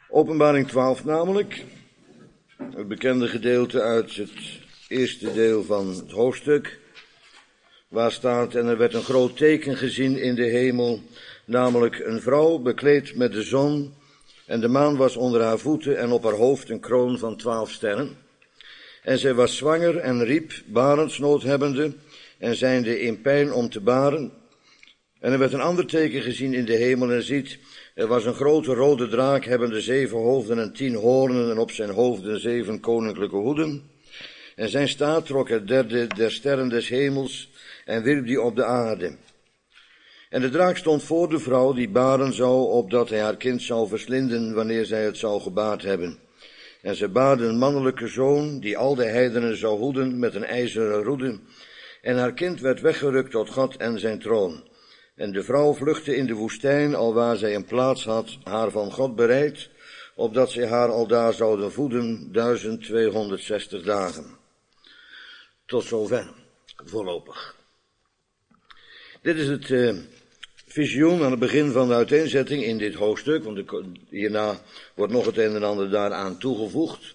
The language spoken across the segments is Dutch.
Openbaring 12 namelijk, het bekende gedeelte uit het eerste deel van het hoofdstuk, waar staat: en er werd een groot teken gezien in de hemel, namelijk een vrouw bekleed met de zon, en de maan was onder haar voeten en op haar hoofd een kroon van 12 sterren. En zij was zwanger en riep, barensnood hebbende, en zijnde in pijn om te baren. En er werd een ander teken gezien in de hemel, en ziet, er was een grote rode draak, hebbende 7 hoofden en 10 hoornen, en op zijn hoofden 7 koninklijke hoeden. En zijn staart trok het derde der sterren des hemels, en wierp die op de aarde. En de draak stond voor de vrouw die baren zou, opdat hij haar kind zou verslinden, wanneer zij het zou gebaard hebben. En zij baarde een mannelijke zoon, die al de heidenen zou hoeden met een ijzeren roede. En haar kind werd weggerukt tot God en zijn troon. En de vrouw vluchtte in de woestijn, alwaar zij een plaats had, haar van God bereid, opdat zij haar aldaar zouden voeden 1260 dagen. Tot zover, voorlopig. Dit is het visioen aan het begin van de uiteenzetting in dit hoofdstuk, want hierna wordt nog het een en ander daaraan toegevoegd.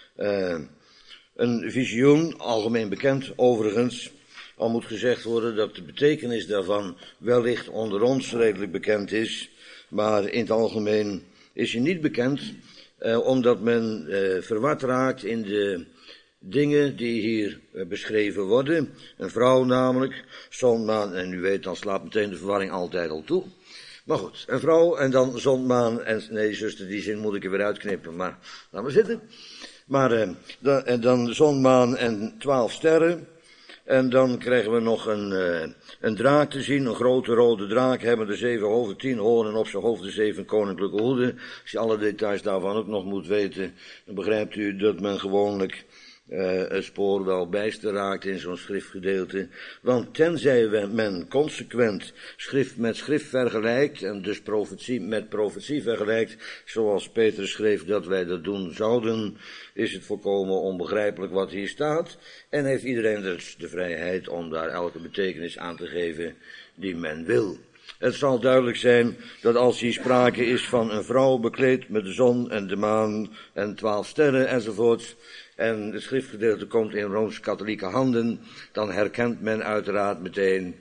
Een visioen, algemeen bekend overigens, al moet gezegd worden dat de betekenis daarvan wellicht onder ons redelijk bekend is, maar in het algemeen is hij niet bekend, omdat men verward raakt in de dingen die hier beschreven worden. Een vrouw namelijk, zon, maan, en u weet, dan slaat meteen de verwarring altijd al toe. Maar goed, een vrouw en dan zon, maan, en nee zuster, die zin moet ik er weer uitknippen, maar laat maar zitten. Maar en dan zon, maan en 12 sterren. En dan krijgen we nog een draak te zien, een grote rode draak, hebben de 7 hoofden, 10 hoornen, op zijn hoofd de 7 koninklijke hoeden. Als je alle details daarvan ook nog moet weten, dan begrijpt u dat men gewoonlijk het spoor wel bijster raakt in zo'n schriftgedeelte. Want tenzij men consequent schrift met schrift vergelijkt, en dus profetie met profetie vergelijkt, zoals Petrus schreef dat wij dat doen zouden, is het volkomen onbegrijpelijk wat hier staat, en heeft iedereen dus de vrijheid om daar elke betekenis aan te geven die men wil. Het zal duidelijk zijn dat als hier sprake is van een vrouw bekleed met de zon en de maan en 12 sterren enzovoort, en het schriftgedeelte komt in Rooms-katholieke handen, dan herkent men uiteraard meteen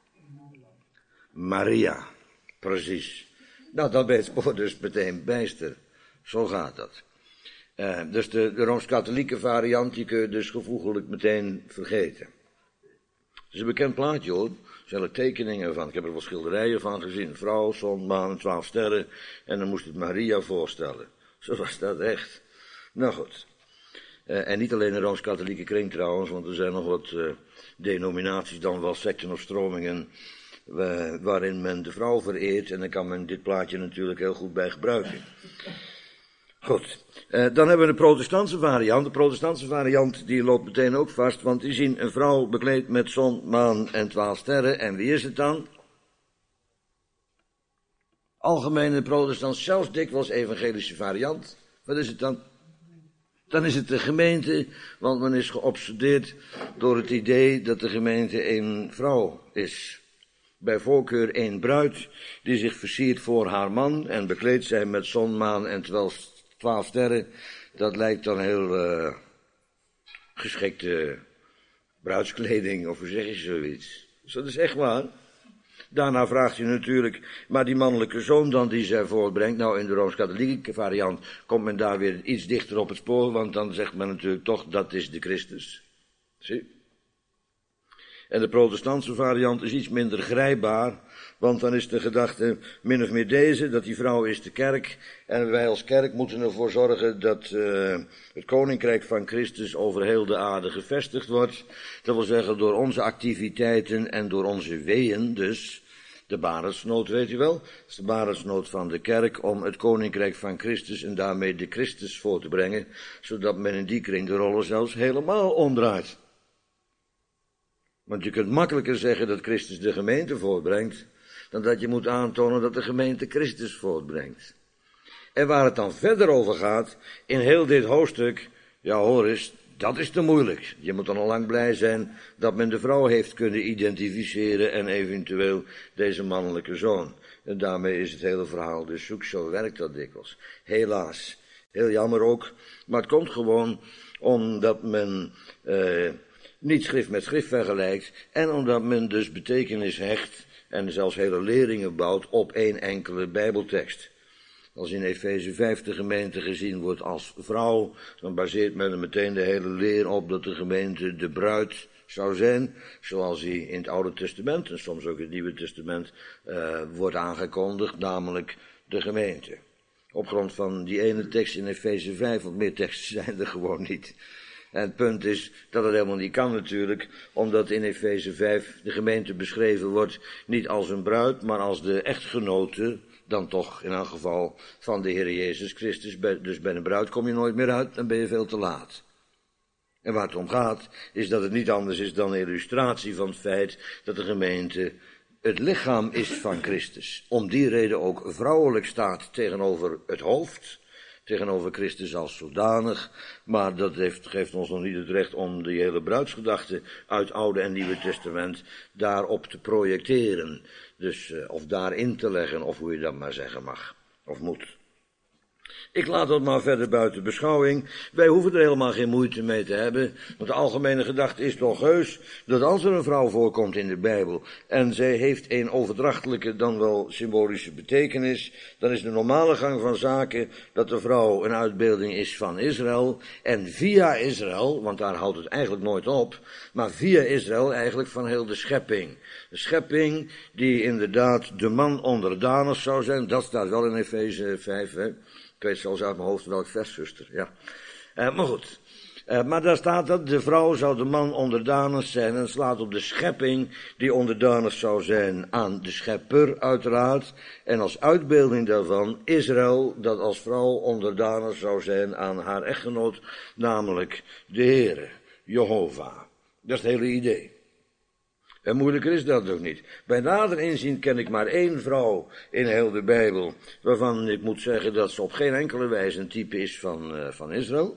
Maria. Precies. Nou, dan ben je het spoor dus meteen bijster. Zo gaat dat. Dus de Rooms-katholieke variant, die kun je dus gevoeglijk meteen vergeten. Het is een bekend plaatje hoor. Er zijn er tekeningen van. Ik heb er wel schilderijen van gezien. Vrouw, zon, maan, 12 sterren. En dan moest het Maria voorstellen. Zo was dat echt. Nou goed. En niet alleen de Rooms-katholieke kring trouwens, want er zijn nog wat denominaties, dan wel secten of stromingen, waarin men de vrouw vereert. En dan kan men dit plaatje natuurlijk heel goed bij gebruiken. Goed, dan hebben we de protestantse variant. De protestantse variant die loopt meteen ook vast, want die zien een vrouw bekleed met zon, maan en 12 sterren. En wie is het dan? Algemene protestant, zelfs dikwijls evangelische variant. Wat is het dan? Dan is het de gemeente, want men is geobsedeerd door het idee dat de gemeente één vrouw is. Bij voorkeur één bruid die zich versiert voor haar man en bekleed zijn met zon, maan en 12 sterren. Dat lijkt dan heel geschikte bruidskleding, of hoe zeg je zoiets. Dus dat is echt waar. Daarna vraagt u natuurlijk, maar die mannelijke zoon dan die zij voortbrengt, nou in de Rooms-katholieke variant komt men daar weer iets dichter op het spoor, want dan zegt men natuurlijk toch, dat is de Christus. Zie? En de protestantse variant is iets minder grijpbaar, want dan is de gedachte min of meer deze, dat die vrouw is de kerk, en wij als kerk moeten ervoor zorgen dat het koninkrijk van Christus over heel de aarde gevestigd wordt. Dat wil zeggen door onze activiteiten en door onze weeën, dus de barensnood, weet u wel. Dat is de barensnood van de kerk om het koninkrijk van Christus en daarmee de Christus voor te brengen, zodat men in die kring de rollen zelfs helemaal omdraait. Want je kunt makkelijker zeggen dat Christus de gemeente voortbrengt, dan dat je moet aantonen dat de gemeente Christus voortbrengt. En waar het dan verder over gaat, in heel dit hoofdstuk, ja hoor eens, dat is te moeilijk. Je moet dan al lang blij zijn dat men de vrouw heeft kunnen identificeren en eventueel deze mannelijke zoon. En daarmee is het hele verhaal dus zoek. Zo werkt dat dikwijls. Helaas. Heel jammer ook. Maar het komt gewoon omdat men niet schrift met schrift vergelijkt. En omdat men dus betekenis hecht en zelfs hele leringen bouwt op één enkele Bijbeltekst. Als in Efeze 5 de gemeente gezien wordt als vrouw, dan baseert men er meteen de hele leer op dat de gemeente de bruid zou zijn, zoals die in het Oude Testament en soms ook in het Nieuwe Testament wordt aangekondigd, namelijk de gemeente. Op grond van die ene tekst in Efeze 5, want meer teksten zijn er gewoon niet. En het punt is dat het helemaal niet kan natuurlijk, omdat in Efeze 5 de gemeente beschreven wordt niet als een bruid, maar als de echtgenote, dan toch in elk geval van de Heer Jezus Christus. Dus bij een bruid kom je nooit meer uit, dan ben je veel te laat. En waar het om gaat, is dat het niet anders is dan een illustratie van het feit dat de gemeente het lichaam is van Christus. Om die reden ook vrouwelijk staat tegenover het hoofd, tegenover Christus als zodanig. Maar dat geeft ons nog niet het recht om die hele bruidsgedachte uit Oude en Nieuwe Testament daarop te projecteren. Dus, of daarin te leggen, of hoe je dat maar zeggen mag, of moet. Ik laat dat maar verder buiten beschouwing. Wij hoeven er helemaal geen moeite mee te hebben, want de algemene gedachte is toch heus dat als er een vrouw voorkomt in de Bijbel en zij heeft een overdrachtelijke dan wel symbolische betekenis, dan is de normale gang van zaken dat de vrouw een uitbeelding is van Israël en via Israël, want daar houdt het eigenlijk nooit op, maar via Israël eigenlijk van heel de schepping. De schepping die inderdaad de man onderdanig zou zijn, dat staat wel in Efeze 5, hè. Ik weet zelfs uit mijn hoofd welk vers, zuster, ja. Maar goed. Maar daar staat dat de vrouw zou de man onderdanig zijn en slaat op de schepping die onderdanig zou zijn aan de schepper uiteraard. En als uitbeelding daarvan Israël dat als vrouw onderdanig zou zijn aan haar echtgenoot, namelijk de Heere, Jehovah. Dat is het hele idee. En moeilijker is dat ook niet. Bij nader inzien ken ik maar één vrouw in heel de Bijbel, waarvan ik moet zeggen dat ze op geen enkele wijze een type is van Israël.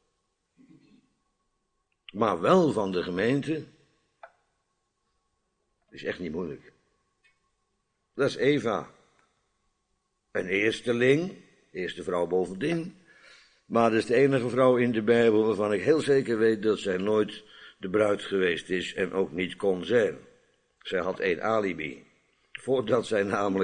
Maar wel van de gemeente. Dat is echt niet moeilijk. Dat is Eva. Een eersteling, eerste vrouw bovendien. Maar dat is de enige vrouw in de Bijbel waarvan ik heel zeker weet dat zij nooit de bruid geweest is en ook niet kon zijn. Zij had één alibi. Voordat zij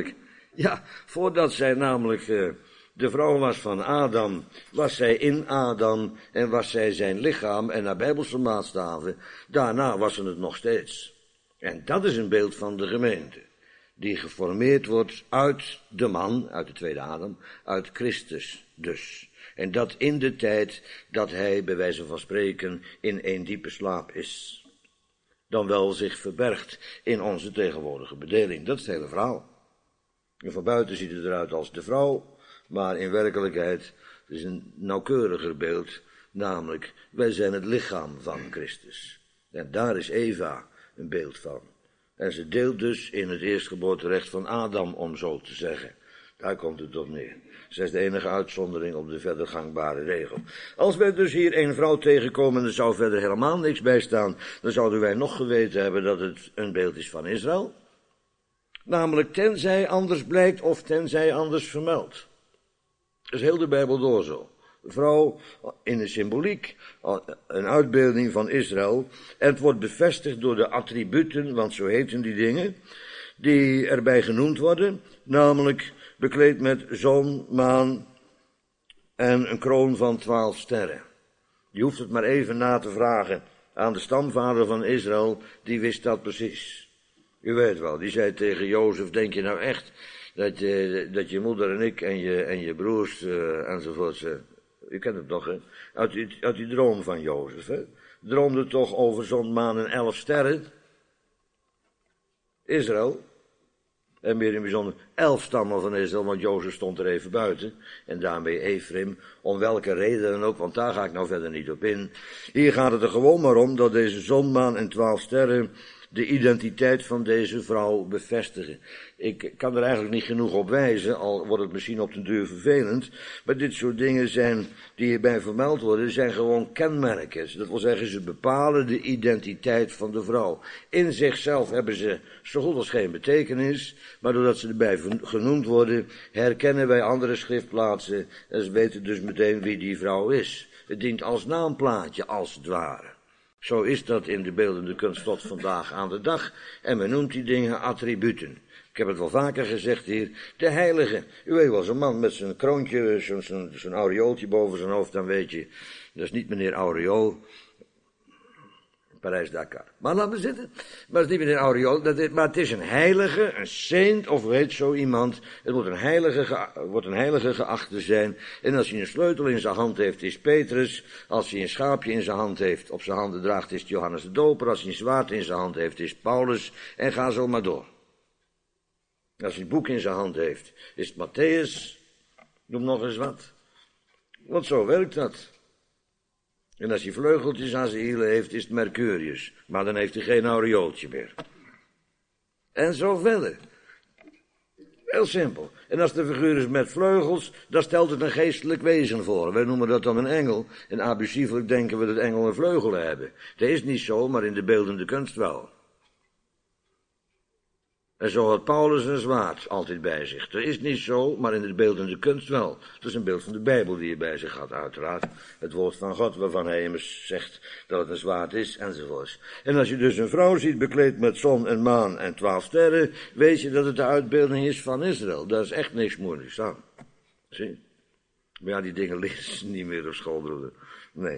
namelijk de vrouw was van Adam, was zij in Adam en was zij zijn lichaam en naar Bijbelse maatstaven. Daarna was ze het nog steeds. En dat is een beeld van de gemeente, die geformeerd wordt uit de man, uit de tweede Adam, uit Christus dus. En dat in de tijd dat hij, bij wijze van spreken, in een diepe slaap is. Dan wel zich verbergt in onze tegenwoordige bedeling. Dat is het hele verhaal. En van buiten ziet het eruit als de vrouw, maar in werkelijkheid is een nauwkeuriger beeld, namelijk wij zijn het lichaam van Christus. En daar is Eva een beeld van. En ze deelt dus in het eerstgeboorterecht van Adam, om zo te zeggen. Daar komt het op neer. Zij is de enige uitzondering op de verder gangbare regel. Als wij dus hier een vrouw tegenkomen en er zou verder helemaal niks bij staan, dan zouden wij nog geweten hebben dat het een beeld is van Israël. Namelijk tenzij anders blijkt of tenzij anders vermeld. Dat is heel de Bijbel door zo. Een vrouw in de symboliek, een uitbeelding van Israël. En het wordt bevestigd door de attributen, want zo heten die dingen, die erbij genoemd worden, namelijk bekleed met zon, maan en een kroon van 12 sterren. Je hoeft het maar even na te vragen aan de stamvader van Israël, die wist dat precies. U weet wel, die zei tegen Jozef, denk je nou echt dat je moeder en ik en je broers enzovoort, u kent het toch, hè? Uit die droom van Jozef, hè? Droomde toch over zon, maan en 11 sterren? Israël. En meer in bijzonder 11 stammen van Israël, want Jozef stond er even buiten. En daarmee Efraim, om welke reden dan ook, want daar ga ik nou verder niet op in. Hier gaat het er gewoon maar om dat deze zon, maan en 12 sterren, de identiteit van deze vrouw bevestigen. Ik kan er eigenlijk niet genoeg op wijzen, al wordt het misschien op den duur vervelend, maar dit soort dingen zijn, die hierbij vermeld worden, zijn gewoon kenmerken. Dat wil zeggen, ze bepalen de identiteit van de vrouw. In zichzelf hebben ze zo goed als geen betekenis, maar doordat ze erbij genoemd worden, herkennen wij andere schriftplaatsen en ze weten dus meteen wie die vrouw is. Het dient als naamplaatje, als het ware. Zo is dat in de beeldende kunst tot vandaag aan de dag. En men noemt die dingen attributen. Ik heb het wel vaker gezegd hier. De heilige. U weet wel, zo'n man met zijn kroontje, zo'n aureooltje boven zijn hoofd, dan weet je, dat is niet meneer Aureool. Parijs-Dakar. Maar laat me zitten. Maar het is niet meneer Aureool, maar het is een heilige, een saint, of weet zo iemand. Het wordt een heilige geacht te zijn. En als hij een sleutel in zijn hand heeft, is Petrus. Als hij een schaapje in zijn hand heeft, op zijn handen draagt, is het Johannes de Doper. Als hij een zwaard in zijn hand heeft, is Paulus. En ga zo maar door. Als hij een boek in zijn hand heeft, is het Matthäus. Noem nog eens wat. Want zo werkt dat. En als hij vleugeltjes aan zijn hielen heeft, is het Mercurius. Maar dan heeft hij geen aureooltje meer. En zo verder. Heel simpel. En als de figuur is met vleugels, dan stelt het een geestelijk wezen voor. Wij noemen dat dan een engel. En abusievelijk denken we dat engelen vleugelen hebben. Dat is niet zo, maar in de beeldende kunst wel. En zo had Paulus een zwaard altijd bij zich. Dat is niet zo, maar in de beeldende kunst wel. Dat is een beeld van de Bijbel die hij bij zich had, uiteraard. Het woord van God, waarvan hij immers zegt dat het een zwaard is, enzovoorts. En als je dus een vrouw ziet bekleed met zon en maan en 12 sterren, weet je dat het de uitbeelding is van Israël. Daar is echt niks moeilijks aan. Zie? Maar ja, die dingen lezen ze niet meer op school, broeder. Nee.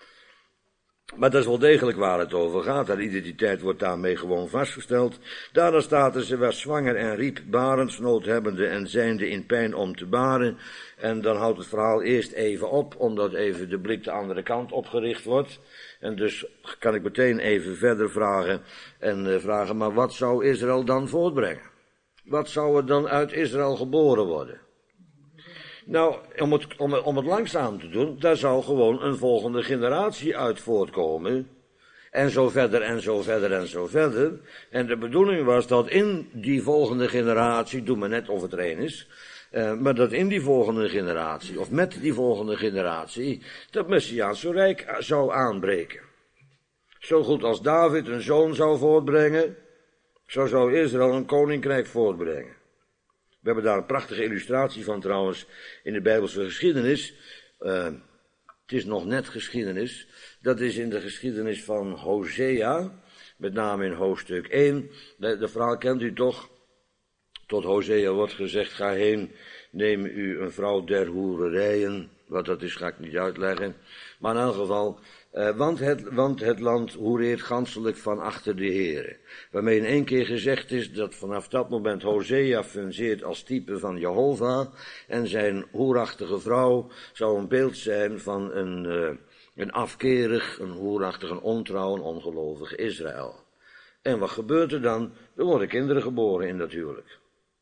Maar dat is wel degelijk waar het over gaat. Haar identiteit wordt daarmee gewoon vastgesteld. Daarna staat er, ze was zwanger en riep, barensnood hebbende en zijnde in pijn om te baren. En dan houdt het verhaal eerst even op, omdat even de blik de andere kant opgericht wordt. En dus kan ik meteen even verder vragen vragen, maar wat zou Israël dan voortbrengen? Wat zou er dan uit Israël geboren worden? Nou, om het langzaam te doen, daar zou gewoon een volgende generatie uit voortkomen. En zo verder, en zo verder, en zo verder. En de bedoeling was dat in die volgende generatie, doe maar net of het er een is, maar dat in die volgende generatie, of met die volgende generatie, dat Messiaanse Rijk zou aanbreken. Zo goed als David een zoon zou voortbrengen, zo zou Israël een koninkrijk voortbrengen. We hebben daar een prachtige illustratie van trouwens in de Bijbelse geschiedenis. Het is nog net geschiedenis. Dat is in de geschiedenis van Hosea, met name in hoofdstuk 1. De verhaal kent u toch? Tot Hosea wordt gezegd, ga heen, neem u een vrouw der hoererijen. Wat dat is, ga ik niet uitleggen. Maar in elk geval, want het land hoereert ganselijk van achter de Heere. Waarmee in één keer gezegd is dat vanaf dat moment Hosea fungeert als type van Jehovah. En zijn hoerachtige vrouw zou een beeld zijn van een afkerig, een hoerachtig, een ontrouw, een ongelovig Israël. En wat gebeurt er dan? Er worden kinderen geboren in dat huwelijk.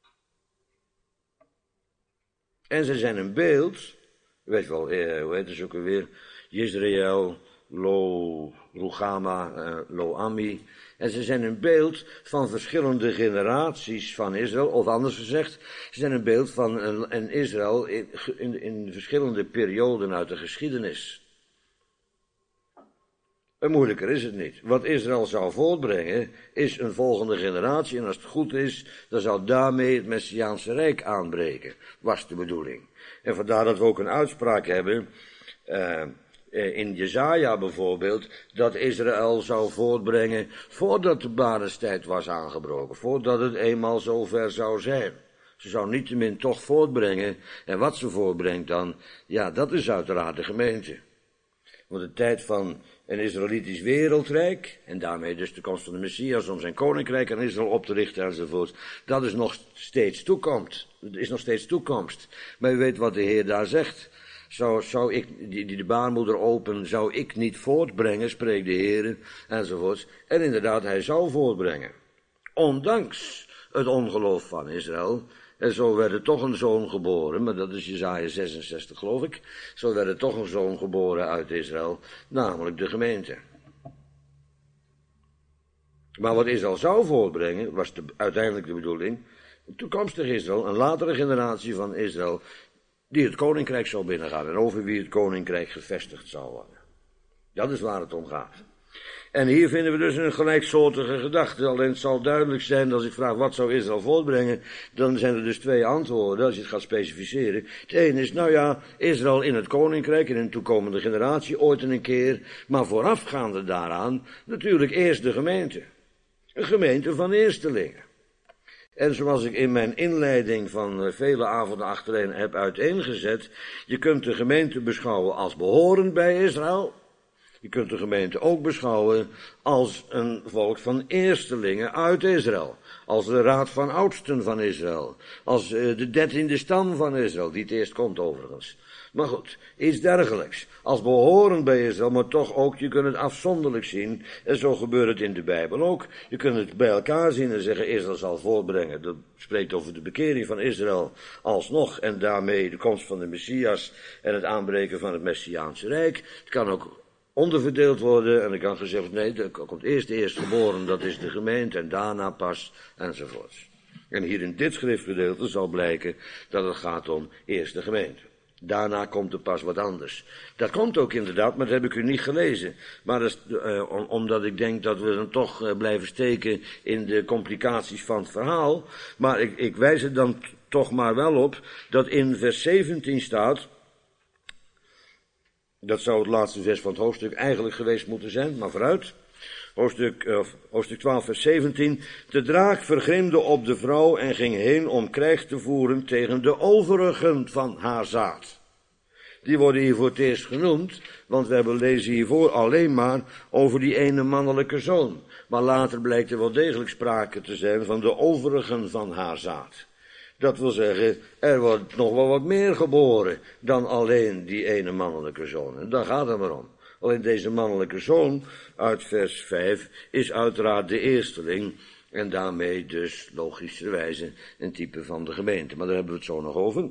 En ze zijn een beeld, weet wel, hoe heet het ook alweer, Jezreel, Rugama, Lo-Ami. En ze zijn een beeld van verschillende generaties van Israël, of anders gezegd, ze zijn een beeld van een Israël in verschillende perioden uit de geschiedenis. En moeilijker is het niet. Wat Israël zou voortbrengen, is een volgende generatie. En als het goed is, dan zou daarmee het Messiaanse Rijk aanbreken. Was de bedoeling. En vandaar dat we ook een uitspraak hebben, in Jesaja bijvoorbeeld, dat Israël zou voortbrengen voordat de barenstijd was aangebroken. Voordat het eenmaal zover zou zijn. Ze zou niettemin toch voortbrengen. En wat ze voortbrengt dan, ja, dat is uiteraard de gemeente. Want de tijd van een Israëlitisch wereldrijk, en daarmee dus de komst van de Messias om zijn koninkrijk aan Israël op te richten enzovoort, dat is nog steeds toekomst. Het is nog steeds toekomst. Maar u weet wat de Heer daar zegt. Zou ik, die de baarmoeder open, zou ik niet voortbrengen, spreekt de Heer, enzovoort. En inderdaad, hij zou voortbrengen. Ondanks het ongeloof van Israël. En zo werd er toch een zoon geboren, maar dat is Jesaja 66 geloof ik. Zo werd er toch een zoon geboren uit Israël, namelijk de gemeente. Maar wat Israël zou voortbrengen, was uiteindelijk de bedoeling, een toekomstig Israël, een latere generatie van Israël, die het koninkrijk zou binnengaan en over wie het koninkrijk gevestigd zou worden. Dat is waar het om gaat. En hier vinden we dus een gelijksoortige gedachte. Alleen het zal duidelijk zijn, als ik vraag wat zou Israël voortbrengen, dan zijn er dus twee antwoorden, als je het gaat specificeren. Het ene is, nou ja, Israël in het koninkrijk, in een toekomende generatie, ooit en een keer, maar voorafgaande daaraan, natuurlijk eerst de gemeente. Een gemeente van eerstelingen. En zoals ik in mijn inleiding van vele avonden achtereen heb uiteengezet, je kunt de gemeente beschouwen als behorend bij Israël. Je kunt de gemeente ook beschouwen als een volk van eerstelingen uit Israël. Als de raad van oudsten van Israël. Als de 13e stam van Israël, die het eerst komt overigens. Maar goed, iets dergelijks. Als behorend bij Israël, maar toch ook, je kunt het afzonderlijk zien. En zo gebeurt het in de Bijbel ook. Je kunt het bij elkaar zien en zeggen, Israël zal voortbrengen. Dat spreekt over de bekering van Israël alsnog. En daarmee de komst van de Messias en het aanbreken van het Messiaanse Rijk. Het kan ook onderverdeeld worden en er kan gezegd worden, nee, er komt eerst de eerstgeboren, dat is de gemeente, en daarna pas, enzovoorts. En hier in dit schriftgedeelte zal blijken dat het gaat om eerst de gemeente. Daarna komt er pas wat anders. Dat komt ook inderdaad, maar dat heb ik u niet gelezen. Maar dat is, omdat ik denk dat we dan toch blijven steken in de complicaties van het verhaal. Maar ik wijs er dan toch maar wel op dat in vers 17 staat, dat zou het laatste vers van het hoofdstuk eigenlijk geweest moeten zijn, maar vooruit. Hoofdstuk 12 vers 17. De draak vergrimde op de vrouw en ging heen om krijg te voeren tegen de overigen van haar zaad. Die worden hier voor het eerst genoemd, want we lezen hiervoor alleen maar over die ene mannelijke zoon. Maar later blijkt er wel degelijk sprake te zijn van de overigen van haar zaad. Dat wil zeggen, er wordt nog wel wat meer geboren dan alleen die ene mannelijke zoon. En daar gaat het maar om. Alleen deze mannelijke zoon uit vers 5 is uiteraard de eersteling en daarmee dus logischerwijze een type van de gemeente. Maar daar hebben we het zo nog over.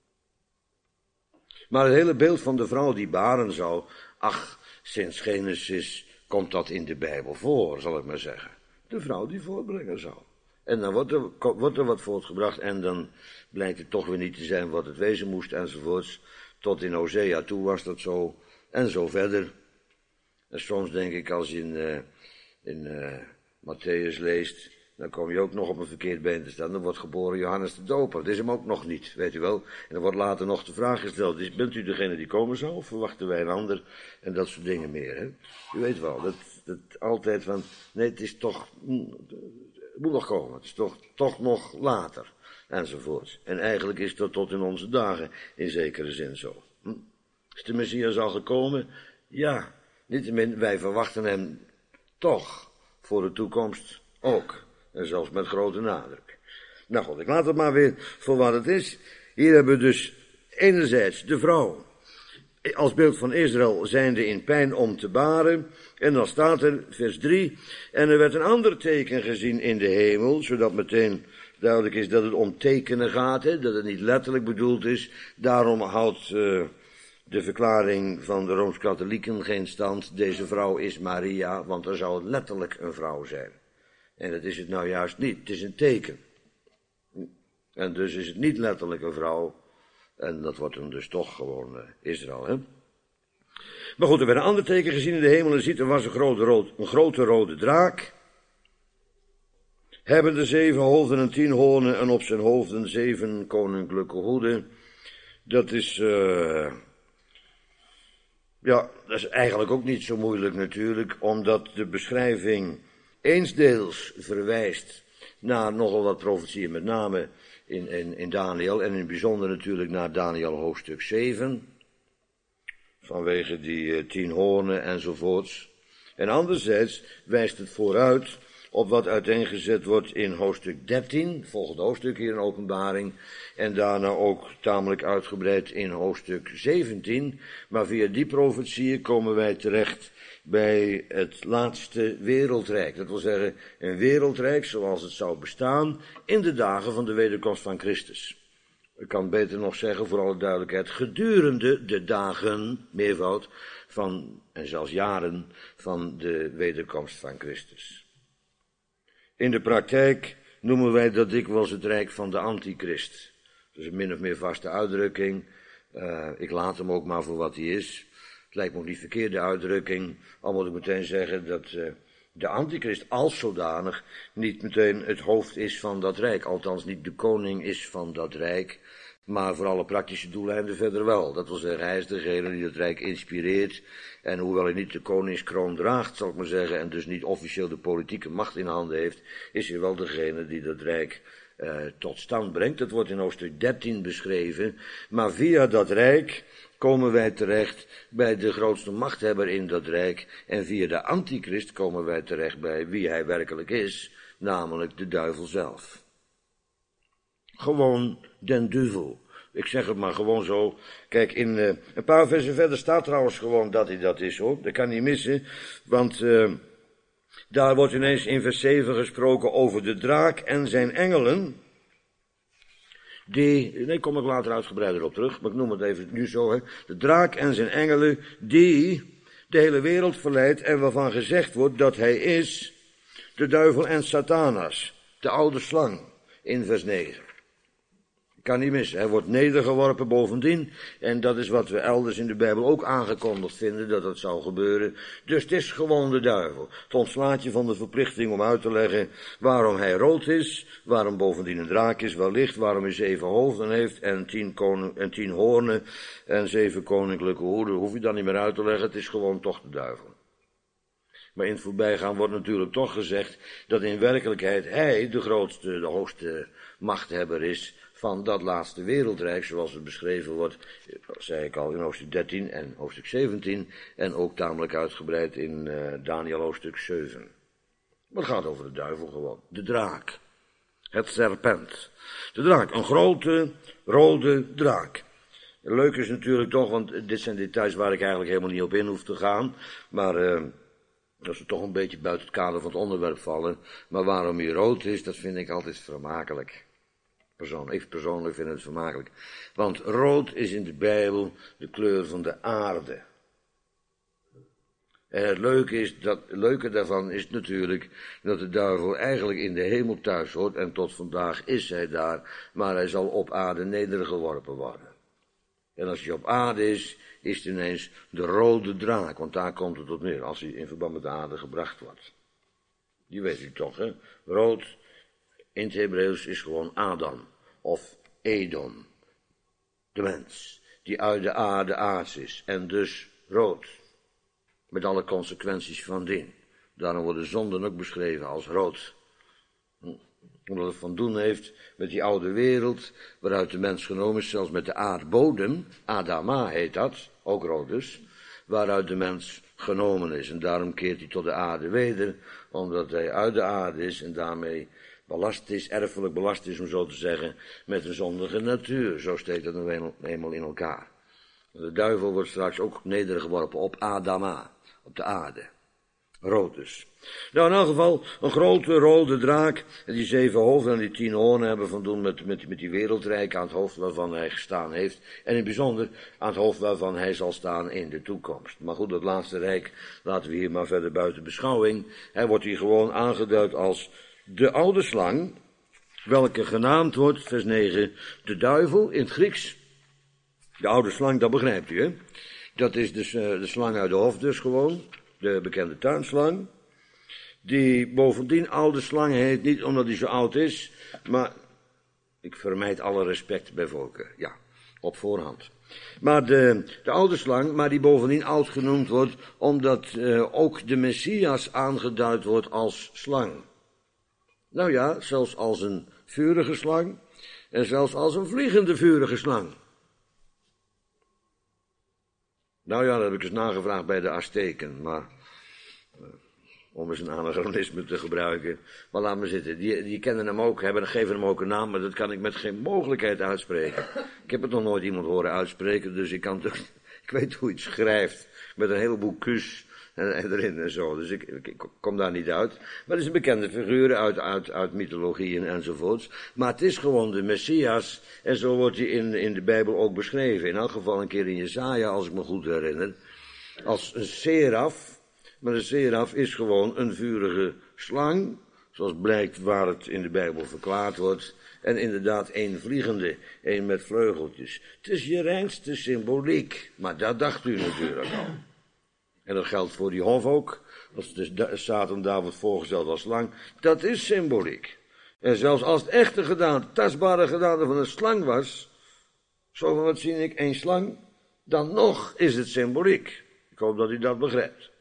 Maar het hele beeld van de vrouw die baren zou, ach, sinds Genesis komt dat in de Bijbel voor, zal ik maar zeggen. De vrouw die voortbrengen zou. En dan wordt er wat voortgebracht en dan blijkt het toch weer niet te zijn wat het wezen moest enzovoorts. Tot in Hosea toe was dat zo en zo verder. En soms denk ik als je in Matthäus leest, dan kom je ook nog op een verkeerd been te staan. Dan wordt geboren Johannes de Doper. Dat is hem ook nog niet, weet u wel. En dan wordt later nog de vraag gesteld, bent u degene die komen zou of verwachten wij een ander? En dat soort dingen meer, hè. U weet wel, dat altijd van, nee, het is toch, het moet nog komen, het is toch nog later, enzovoort. En eigenlijk is dat tot in onze dagen in zekere zin zo. Is de Messias al gekomen? Ja, niettemin, wij verwachten hem toch voor de toekomst ook. En zelfs met grote nadruk. Nou goed, ik laat het maar weer voor wat het is. Hier hebben we dus enerzijds de vrouw als beeld van Israël zijnde in pijn om te baren. En dan staat er, vers 3, en er werd een ander teken gezien in de hemel, zodat meteen duidelijk is dat het om tekenen gaat, hè, dat het niet letterlijk bedoeld is. Daarom houdt de verklaring van de Rooms-Katholieken geen stand. Deze vrouw is Maria, want dan zou het letterlijk een vrouw zijn. En dat is het nou juist niet, het is een teken. En dus is het niet letterlijk een vrouw. En dat wordt dan dus toch gewoon Israël, hè. Maar goed, er werd een ander teken gezien in de hemel en ziet, er was een grote rode draak. Hebbende 7 hoofden en 10 hoornen en op zijn hoofden 7 koninklijke hoeden. Dat is, ja, dat is eigenlijk ook niet zo moeilijk natuurlijk, omdat de beschrijving eensdeels verwijst naar nogal wat profetieën, met name in Daniel en in het bijzonder natuurlijk naar Daniel hoofdstuk 7, vanwege die 10 hoornen enzovoorts. En anderzijds wijst het vooruit op wat uiteengezet wordt in hoofdstuk 13, volgende hoofdstuk hier in Openbaring, en daarna ook tamelijk uitgebreid in hoofdstuk 17, maar via die profetieën komen wij terecht bij het laatste wereldrijk. Dat wil zeggen, een wereldrijk zoals het zou bestaan in de dagen van de wederkomst van Christus. Ik kan beter nog zeggen, voor alle duidelijkheid, gedurende de dagen, meervoud, van, en zelfs jaren, van de wederkomst van Christus. In de praktijk noemen wij dat dikwijls het rijk van de antichrist. Dat is een min of meer vaste uitdrukking. Ik laat hem ook maar voor wat hij is. Het lijkt me ook niet verkeerde uitdrukking. Al moet ik meteen zeggen dat de antichrist als zodanig niet meteen het hoofd is van dat rijk. Althans niet de koning is van dat rijk. Maar voor alle praktische doeleinden verder wel. Dat wil zeggen, hij is degene die het rijk inspireert. En hoewel hij niet de koningskroon draagt, zal ik maar zeggen, en dus niet officieel de politieke macht in handen heeft, is hij wel degene die dat rijk tot stand brengt. Dat wordt in hoofdstuk 13 beschreven. Maar via dat rijk komen wij terecht bij de grootste machthebber in dat rijk. En via de antichrist komen wij terecht bij wie hij werkelijk is, namelijk de duivel zelf. Gewoon den duivel. Ik zeg het maar gewoon zo. Kijk, in een paar versen verder staat trouwens gewoon dat hij dat is, hoor. Dat kan niet missen, want daar wordt ineens in vers 7 gesproken over de draak en zijn engelen. Nee, kom ik later uitgebreider op terug, maar ik noem het even nu zo, hè. De draak en zijn engelen, die de hele wereld verleidt en waarvan gezegd wordt dat hij is de duivel en Satanas, de oude slang, in vers 9. Kan niet missen. Hij wordt nedergeworpen bovendien. En dat is wat we elders in de Bijbel ook aangekondigd vinden, dat dat zou gebeuren. Dus het is gewoon de duivel. Het ontslaat je van de verplichting om uit te leggen waarom hij rood is, waarom bovendien een draak is, wellicht, waarom hij 7 hoofden heeft en 10 hoornen en 7 koninklijke hoeden. Hoef je dan niet meer uit te leggen, het is gewoon toch de duivel. Maar in het voorbijgaan wordt natuurlijk toch gezegd dat in werkelijkheid hij de grootste, de hoogste machthebber is van dat laatste wereldrijk, zoals het beschreven wordt, zei ik al, in hoofdstuk 13 en hoofdstuk 17, en ook tamelijk uitgebreid in Daniel hoofdstuk 7. Maar het gaat over de duivel gewoon, de draak, het serpent. De draak, een grote, rode draak. Leuk is natuurlijk toch, want dit zijn details waar ik eigenlijk helemaal niet op in hoef te gaan, maar als we toch een beetje buiten het kader van het onderwerp vallen, maar waarom hij rood is, dat vind ik altijd vermakelijk. Ik persoonlijk vind het vermakelijk. Want rood is in de Bijbel de kleur van de aarde. En het leuke daarvan is natuurlijk dat de duivel eigenlijk in de hemel thuis hoort. En tot vandaag is hij daar, maar hij zal op aarde nedergeworpen worden. En als hij op aarde is het ineens de rode draak. Want daar komt het op neer, als hij in verband met de aarde gebracht wordt. Die weet u toch, hè? Rood in het Hebreeuws is gewoon Adam, of Edom, de mens, die uit de aarde aards is, en dus rood, met alle consequenties van dien. Daarom worden zonden ook beschreven als rood, omdat het van doen heeft met die oude wereld, waaruit de mens genomen is, zelfs met de aardbodem, Adama heet dat, ook rood dus, waaruit de mens genomen is, en daarom keert hij tot de aarde weder, omdat hij uit de aarde is en daarmee belast is, erfelijk belast is, om zo te zeggen, met een zondige natuur. Zo steekt het nou eenmaal in elkaar. De duivel wordt straks ook nedergeworpen op Adama, op de aarde. Rood dus. Nou, in elk geval, een grote rode draak, en die 7 hoofden en die 10 hoornen hebben van doen met die wereldrijk aan het hoofd waarvan hij gestaan heeft, en in het bijzonder aan het hoofd waarvan hij zal staan in de toekomst. Maar goed, dat laatste rijk laten we hier maar verder buiten beschouwing. Hij wordt hier gewoon aangeduid als de oude slang, welke genaamd wordt, vers 9, de duivel in het Grieks. De oude slang, dat begrijpt u, hè? Dat is dus de slang uit de hof dus gewoon, de bekende tuinslang. Die bovendien oude slang heet, niet omdat hij zo oud is, maar ik vermijd alle respect bij volken, ja, op voorhand. Maar de oude slang, maar die bovendien oud genoemd wordt, omdat ook de Messias aangeduid wordt als slang. Nou ja, zelfs als een vurige slang en zelfs als een vliegende vurige slang. Nou ja, dat heb ik eens nagevraagd bij de Azteken, maar om eens een anachronisme te gebruiken. Maar laat maar zitten, die kennen hem ook, geven hem ook een naam, maar dat kan ik met geen mogelijkheid uitspreken. Ik heb het nog nooit iemand horen uitspreken, dus ik weet hoe je het schrijft, met een heleboel Q's erin en zo, dus ik kom daar niet uit. Maar het is een bekende figuur uit mythologieën enzovoorts. Maar het is gewoon de Messias, en zo wordt hij in de Bijbel ook beschreven. In elk geval een keer in Jesaja, als ik me goed herinner, als een seraf. Maar een seraf is gewoon een vurige slang, zoals blijkt waar het in de Bijbel verklaard wordt. En inderdaad één vliegende, één met vleugeltjes. Het is je reinste symboliek, maar dat dacht u natuurlijk al. En dat geldt voor die hof ook. Als de Satan daar wordt voorgesteld als slang, dat is symboliek. En zelfs als het echte gedaante, tastbare gedaante van een slang was, zo van wat zie ik, één slang, dan nog is het symboliek. Ik hoop dat u dat begrijpt.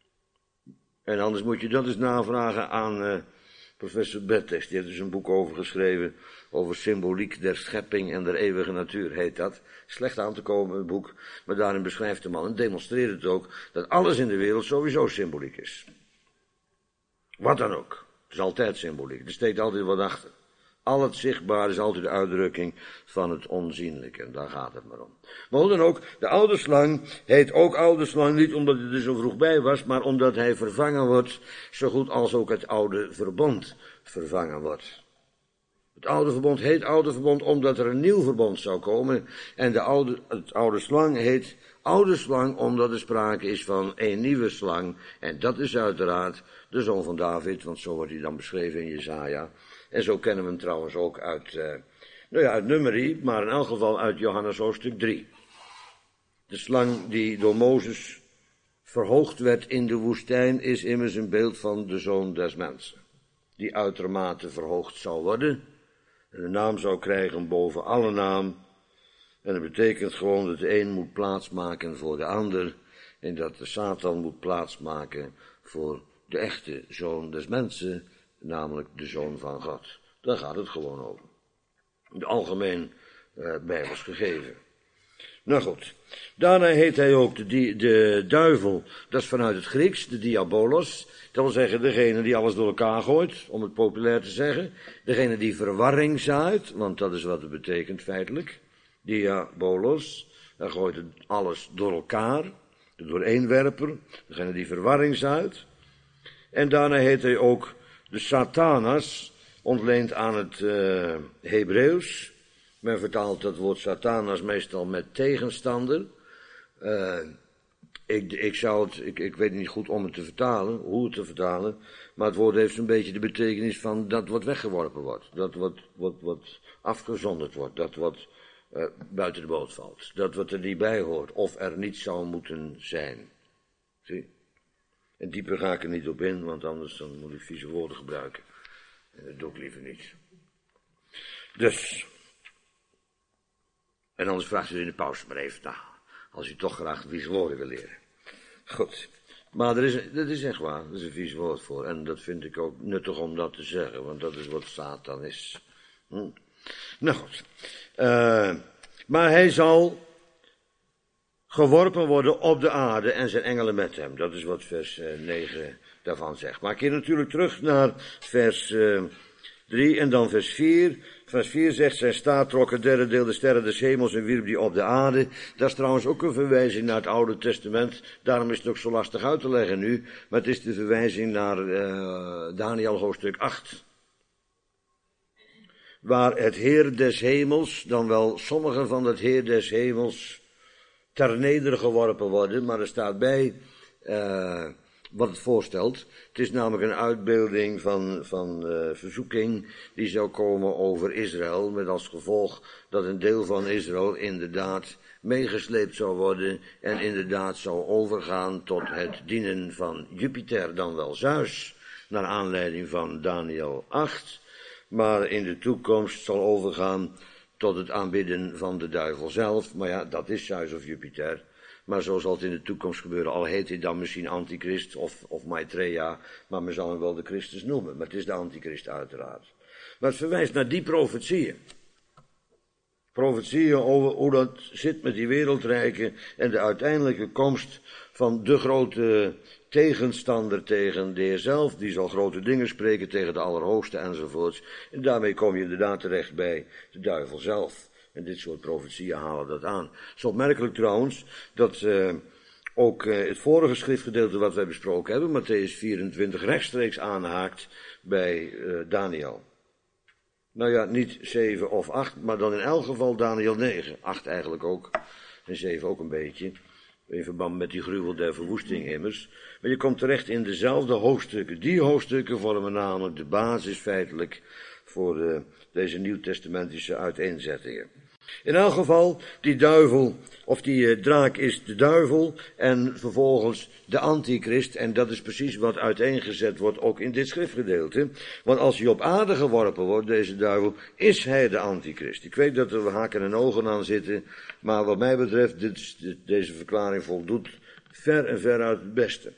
En anders moet je dat eens navragen aan professor Bertex. Die heeft dus een boek over geschreven, over symboliek der schepping en der eeuwige natuur, heet dat. Slecht aan te komen, een boek, maar daarin beschrijft de man en demonstreert het ook, dat alles in de wereld sowieso symboliek is. Wat dan ook. Het is altijd symboliek. Er steekt altijd wat achter. Al het zichtbaar is altijd de uitdrukking van het onzienlijke. En daar gaat het maar om. Maar hoe dan ook, de oude slang heet ook oude slang niet omdat hij er zo vroeg bij was, maar omdat hij vervangen wordt, zo goed als ook het oude verbond vervangen wordt. Het oude verbond heet oude verbond omdat er een nieuw verbond zou komen. En het oude slang heet oude slang omdat er sprake is van een nieuwe slang. En dat is uiteraard de zoon van David, want zo wordt hij dan beschreven in Jesaja. En zo kennen we hem trouwens ook uit Numeri, maar in elk geval uit Johannes hoofdstuk 3. De slang die door Mozes verhoogd werd in de woestijn is immers een beeld van de zoon des mensen. Die uitermate verhoogd zal worden en een naam zou krijgen boven alle naam. En dat betekent gewoon dat de een moet plaatsmaken voor de ander en dat de Satan moet plaatsmaken voor de echte zoon des mensen, namelijk de zoon van God. Daar gaat het gewoon over. De algemeen bijbels gegeven. Nou goed, daarna heet hij ook de duivel, dat is vanuit het Grieks, de diabolos. Dat wil zeggen, degene die alles door elkaar gooit, om het populair te zeggen. Degene die verwarring zaait, want dat is wat het betekent feitelijk. Diabolos, hij gooit alles door elkaar, de dooreenwerper, degene die verwarring zaait. En daarna heet hij ook de Satanas, ontleend aan het Hebreeuws. Men vertaalt dat woord Satanas meestal met tegenstander. Ik weet niet goed om het te vertalen, hoe het te vertalen, maar het woord heeft een beetje de betekenis van dat wat weggeworpen wordt, dat wat afgezonderd wordt, dat wat buiten de boot valt, dat wat er niet bij hoort, of er niet zou moeten zijn. Zie? En dieper ga ik er niet op in, want anders dan moet ik vieze woorden gebruiken. En dat doe ik liever niet. Dus. En anders vraagt u in de pauze maar even na. Als u toch graag vieze woorden wil leren. Goed. Maar dat is echt waar. Er is een vies woord voor. En dat vind ik ook nuttig om dat te zeggen. Want dat is wat Satan is. Nou goed. Maar hij zal geworpen worden op de aarde en zijn engelen met hem. Dat is wat vers 9 daarvan zegt. Maar ik keer natuurlijk terug naar vers 3 en dan vers 4. Vers 4 zegt, zijn staart trok het derde deel de sterren des hemels en wierp die op de aarde. Dat is trouwens ook een verwijzing naar het Oude Testament. Daarom is het ook zo lastig uit te leggen nu. Maar het is de verwijzing naar Daniel hoofdstuk 8. Waar het Heer des hemels, dan wel sommigen van het Heer des hemels, ter neder geworpen worden. Maar er staat bij wat het voorstelt. Het is namelijk een uitbeelding van verzoeking die zou komen over Israël, met als gevolg dat een deel van Israël inderdaad meegesleept zou worden en inderdaad zou overgaan tot het dienen van Jupiter, dan wel Zeus, naar aanleiding van Daniel 8, maar in de toekomst zal overgaan tot het aanbidden van de duivel zelf. Maar ja, dat is Zeus of Jupiter. Maar zo zal het in de toekomst gebeuren, al heet hij dan misschien Antichrist of Maitreya, maar men zal hem wel de Christus noemen. Maar het is de Antichrist uiteraard. Maar het verwijst naar die profetieën. Profetieën over hoe dat zit met die wereldrijken en de uiteindelijke komst van de grote tegenstander tegen de Heer zelf. Die zal grote dingen spreken tegen de Allerhoogste enzovoorts. En daarmee kom je inderdaad terecht bij de duivel zelf. En dit soort profetieën halen dat aan. Het is opmerkelijk trouwens dat ook het vorige schriftgedeelte wat wij besproken hebben, Matthäus 24, rechtstreeks aanhaakt bij Daniel. Nou ja, niet 7 of 8, maar dan in elk geval Daniel 9. 8 eigenlijk ook, en 7 ook een beetje. In verband met die gruwel der verwoesting immers. Maar je komt terecht in dezelfde hoofdstukken. Die hoofdstukken vormen namelijk de basis feitelijk voor deze nieuwtestamentische uiteenzettingen. In elk geval, die duivel, of die draak is de duivel en vervolgens de antichrist. En dat is precies wat uiteengezet wordt ook in dit schriftgedeelte. Want als hij op aarde geworpen wordt, deze duivel, is hij de antichrist. Ik weet dat er haken en ogen aan zitten, maar wat mij betreft, deze verklaring voldoet ver en ver uit het beste.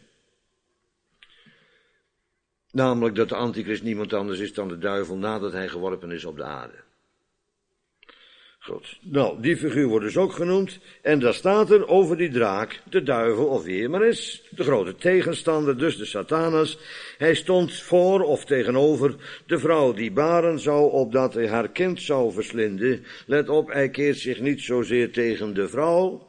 Namelijk dat de antichrist niemand anders is dan de duivel nadat hij geworpen is op de aarde. Goed, nou, die figuur wordt dus ook genoemd. En daar staat er over die draak, de duivel of wie hij maar is. De grote tegenstander, dus de Satanas. Hij stond voor of tegenover de vrouw die baren zou, opdat hij haar kind zou verslinden. Let op, hij keert zich niet zozeer tegen de vrouw,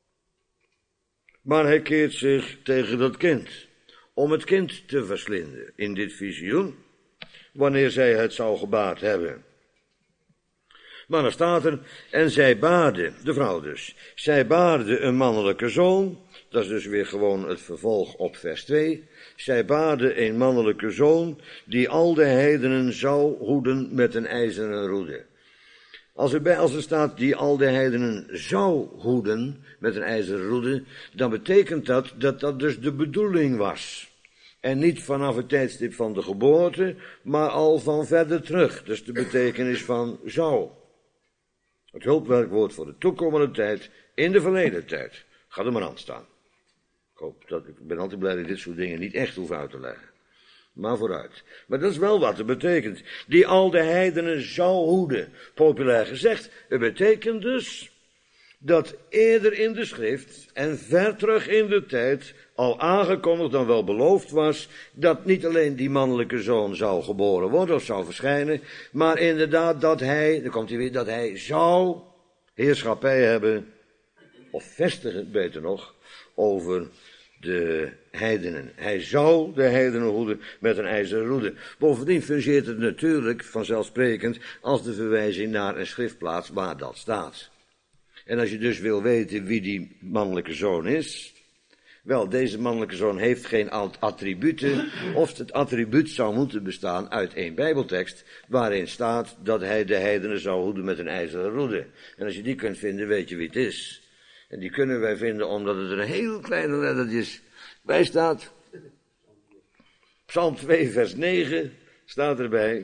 maar hij keert zich tegen dat kind. Om het kind te verslinden in dit visioen, wanneer zij het zou gebaard hebben. Maar dan staat er, en zij baarde, de vrouw dus, zij baarde een mannelijke zoon, dat is dus weer gewoon het vervolg op vers 2, zij baarde een mannelijke zoon, die al de heidenen zou hoeden met een ijzeren roede. Als er staat, die al de heidenen zou hoeden met een ijzeren roede, dan betekent dat dat dus de bedoeling was. En niet vanaf het tijdstip van de geboorte, maar al van verder terug. Dus de betekenis van zou. Het hulpwerkwoord voor de toekomende tijd in de verleden tijd. Ga er maar aan staan. Ik ben altijd blij dat ik dit soort dingen niet echt hoef uit te leggen. Maar vooruit. Maar dat is wel wat het betekent. Die al de heidenen zou hoeden. Populair gezegd. Het betekent dus dat eerder in de schrift en ver terug in de tijd al aangekondigd dan wel beloofd was, dat niet alleen die mannelijke zoon zou geboren worden of zou verschijnen, maar inderdaad dat hij, dan komt hij weer, dat hij zou heerschappij hebben, of vestigen, beter nog, over de heidenen. Hij zou de heidenen hoeden met een ijzeren roede. Bovendien fungeert het natuurlijk vanzelfsprekend als de verwijzing naar een schriftplaats waar dat staat. En als je dus wil weten wie die mannelijke zoon is, wel, deze mannelijke zoon heeft geen attributen, of het attribuut zou moeten bestaan uit één Bijbeltekst, waarin staat dat hij de heidenen zou hoeden met een ijzeren roede. En als je die kunt vinden, weet je wie het is. En die kunnen wij vinden omdat het een heel kleine lettertjes bij staat. Psalm 2 vers 9 staat erbij.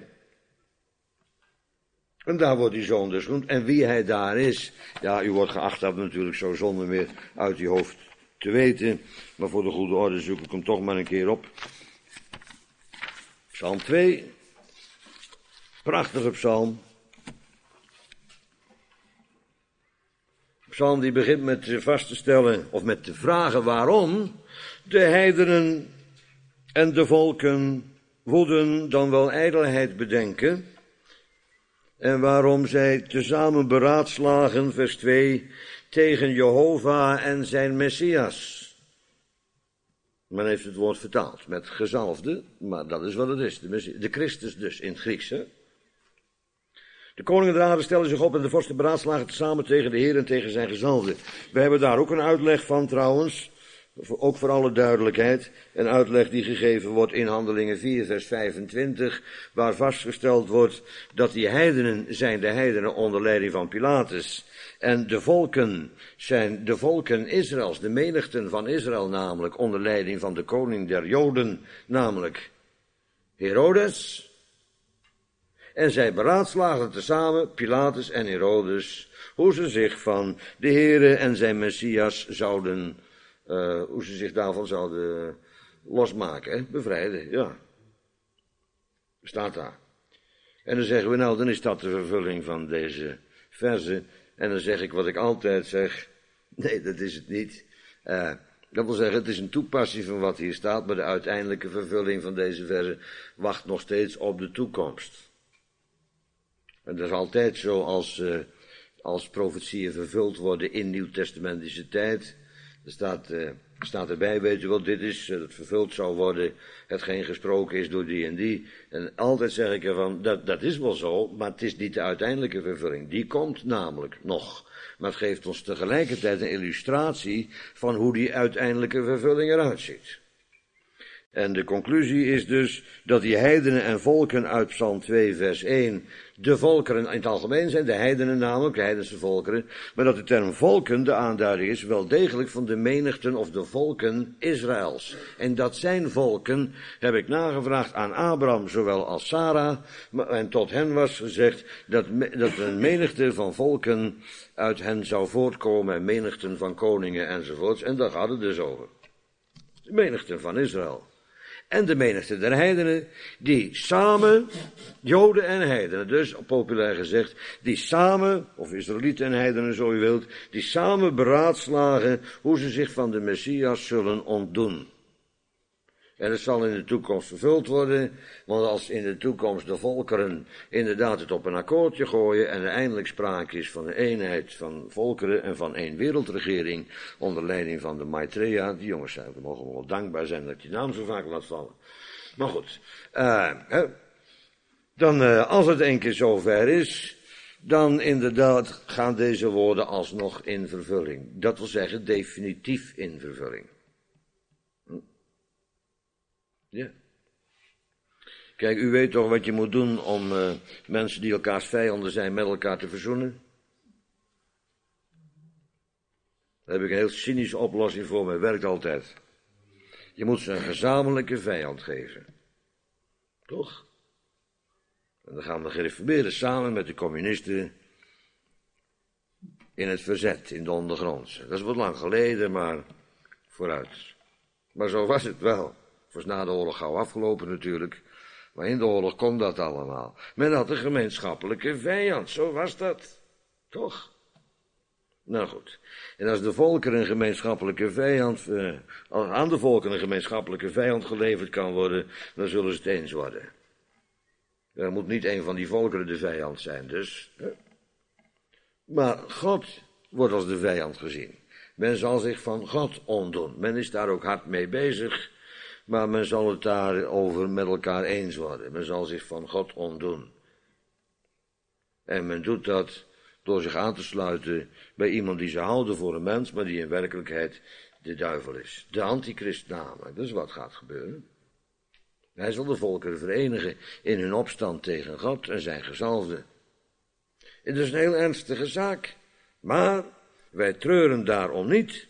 En daar wordt die zoon dus genoemd. En wie hij daar is, ja, u wordt geacht dat natuurlijk zo zonder meer uit je hoofd te weten. Maar voor de goede orde zoek ik hem toch maar een keer op. Psalm 2. Prachtige psalm. Psalm die begint met vast te stellen, of met te vragen waarom de heidenen en de volken woeden dan wel ijdelheid bedenken. En waarom zij tezamen beraadslagen, vers 2, tegen Jehovah en zijn Messias. Men heeft het woord vertaald met gezalfde, maar dat is wat het is. De Christus dus in het Grieks. Hè? De koningen en de raden stellen zich op en de vorsten beraadslagen tezamen tegen de Heer en tegen zijn gezalfde. We hebben daar ook een uitleg van trouwens, ook voor alle duidelijkheid. Een uitleg die gegeven wordt in Handelingen 4 vers 25, waar vastgesteld wordt dat die heidenen zijn de heidenen onder leiding van Pilatus. En de volken zijn de volken Israëls, de menigten van Israël namelijk, onder leiding van de koning der Joden, namelijk Herodes. En zij beraadslagen tezamen, Pilatus en Herodes, hoe ze zich van de Heere en zijn Messias zouden, hoe ze zich daarvan zouden losmaken, hè? Bevrijden, ja. Staat daar. En dan zeggen we, nou, dan is dat de vervulling van deze verse. En dan zeg ik wat ik altijd zeg, nee, dat is het niet. Dat wil zeggen, het is een toepassing van wat hier staat, maar de uiteindelijke vervulling van deze verse wacht nog steeds op de toekomst. En dat is altijd zo als profetieën vervuld worden in nieuwtestamentische tijd. Er staat Staat erbij, weet u wat dit is, dat vervuld zou worden, hetgeen gesproken is door die en die. En altijd zeg ik ervan, dat is wel zo, maar het is niet de uiteindelijke vervulling. Die komt namelijk nog. Maar het geeft ons tegelijkertijd een illustratie van hoe die uiteindelijke vervulling eruit ziet. En de conclusie is dus dat die heidenen en volken uit Psalm 2 vers 1 de volkeren in het algemeen zijn, de heidenen namelijk, de heidense volkeren, maar dat de term volken de aanduiding is wel degelijk van de menigten of de volken Israëls. En dat zijn volken, heb ik nagevraagd aan Abraham zowel als Sarah, en tot hen was gezegd dat een menigte van volken uit hen zou voortkomen, en menigten van koningen enzovoorts, en daar gaat het dus over. De menigten van Israël. En de menigte der heidenen, die samen, Joden en heidenen, dus populair gezegd, die samen, of Israëlieten en heidenen zo u wilt, die samen beraadslagen hoe ze zich van de Messias zullen ontdoen. En het zal in de toekomst vervuld worden, want als in de toekomst de volkeren inderdaad het op een akkoordje gooien en er eindelijk sprake is van de eenheid van volkeren en van één wereldregering onder leiding van de Maitreya, die jongens zijn, we mogen wel dankbaar zijn dat ik die naam zo vaak laat vallen. Maar goed, dan als het een keer zover is, dan inderdaad gaan deze woorden alsnog in vervulling. Dat wil zeggen definitief in vervulling. Ja. Kijk, u weet toch wat je moet doen om mensen die elkaars vijanden zijn met elkaar te verzoenen? Daar heb ik een heel cynische oplossing voor, maar het werkt altijd. Je moet ze een gezamenlijke vijand geven. Toch? En dan gaan de gereformeerden samen met de communisten in het verzet, in de ondergrond. Dat is wat lang geleden, maar vooruit. Maar zo was het wel. Was na de oorlog gauw afgelopen natuurlijk, maar in de oorlog kon dat allemaal. Men had een gemeenschappelijke vijand, zo was dat, toch? Nou goed, en als de volkeren een gemeenschappelijke vijand, als aan de volkeren een gemeenschappelijke vijand geleverd kan worden, dan zullen ze het eens worden. Er moet niet een van die volkeren de vijand zijn, dus. Maar God wordt als de vijand gezien. Men zal zich van God ontdoen. Men is daar ook hard mee bezig. Maar men zal het daarover met elkaar eens worden. Men zal zich van God ontdoen. En men doet dat door zich aan te sluiten bij iemand die ze houden voor een mens, maar die in werkelijkheid de duivel is. De antichrist namelijk. Dat is wat gaat gebeuren. Hij zal de volkeren verenigen in hun opstand tegen God en zijn gezalfden. Het is een heel ernstige zaak. Maar wij treuren daarom niet.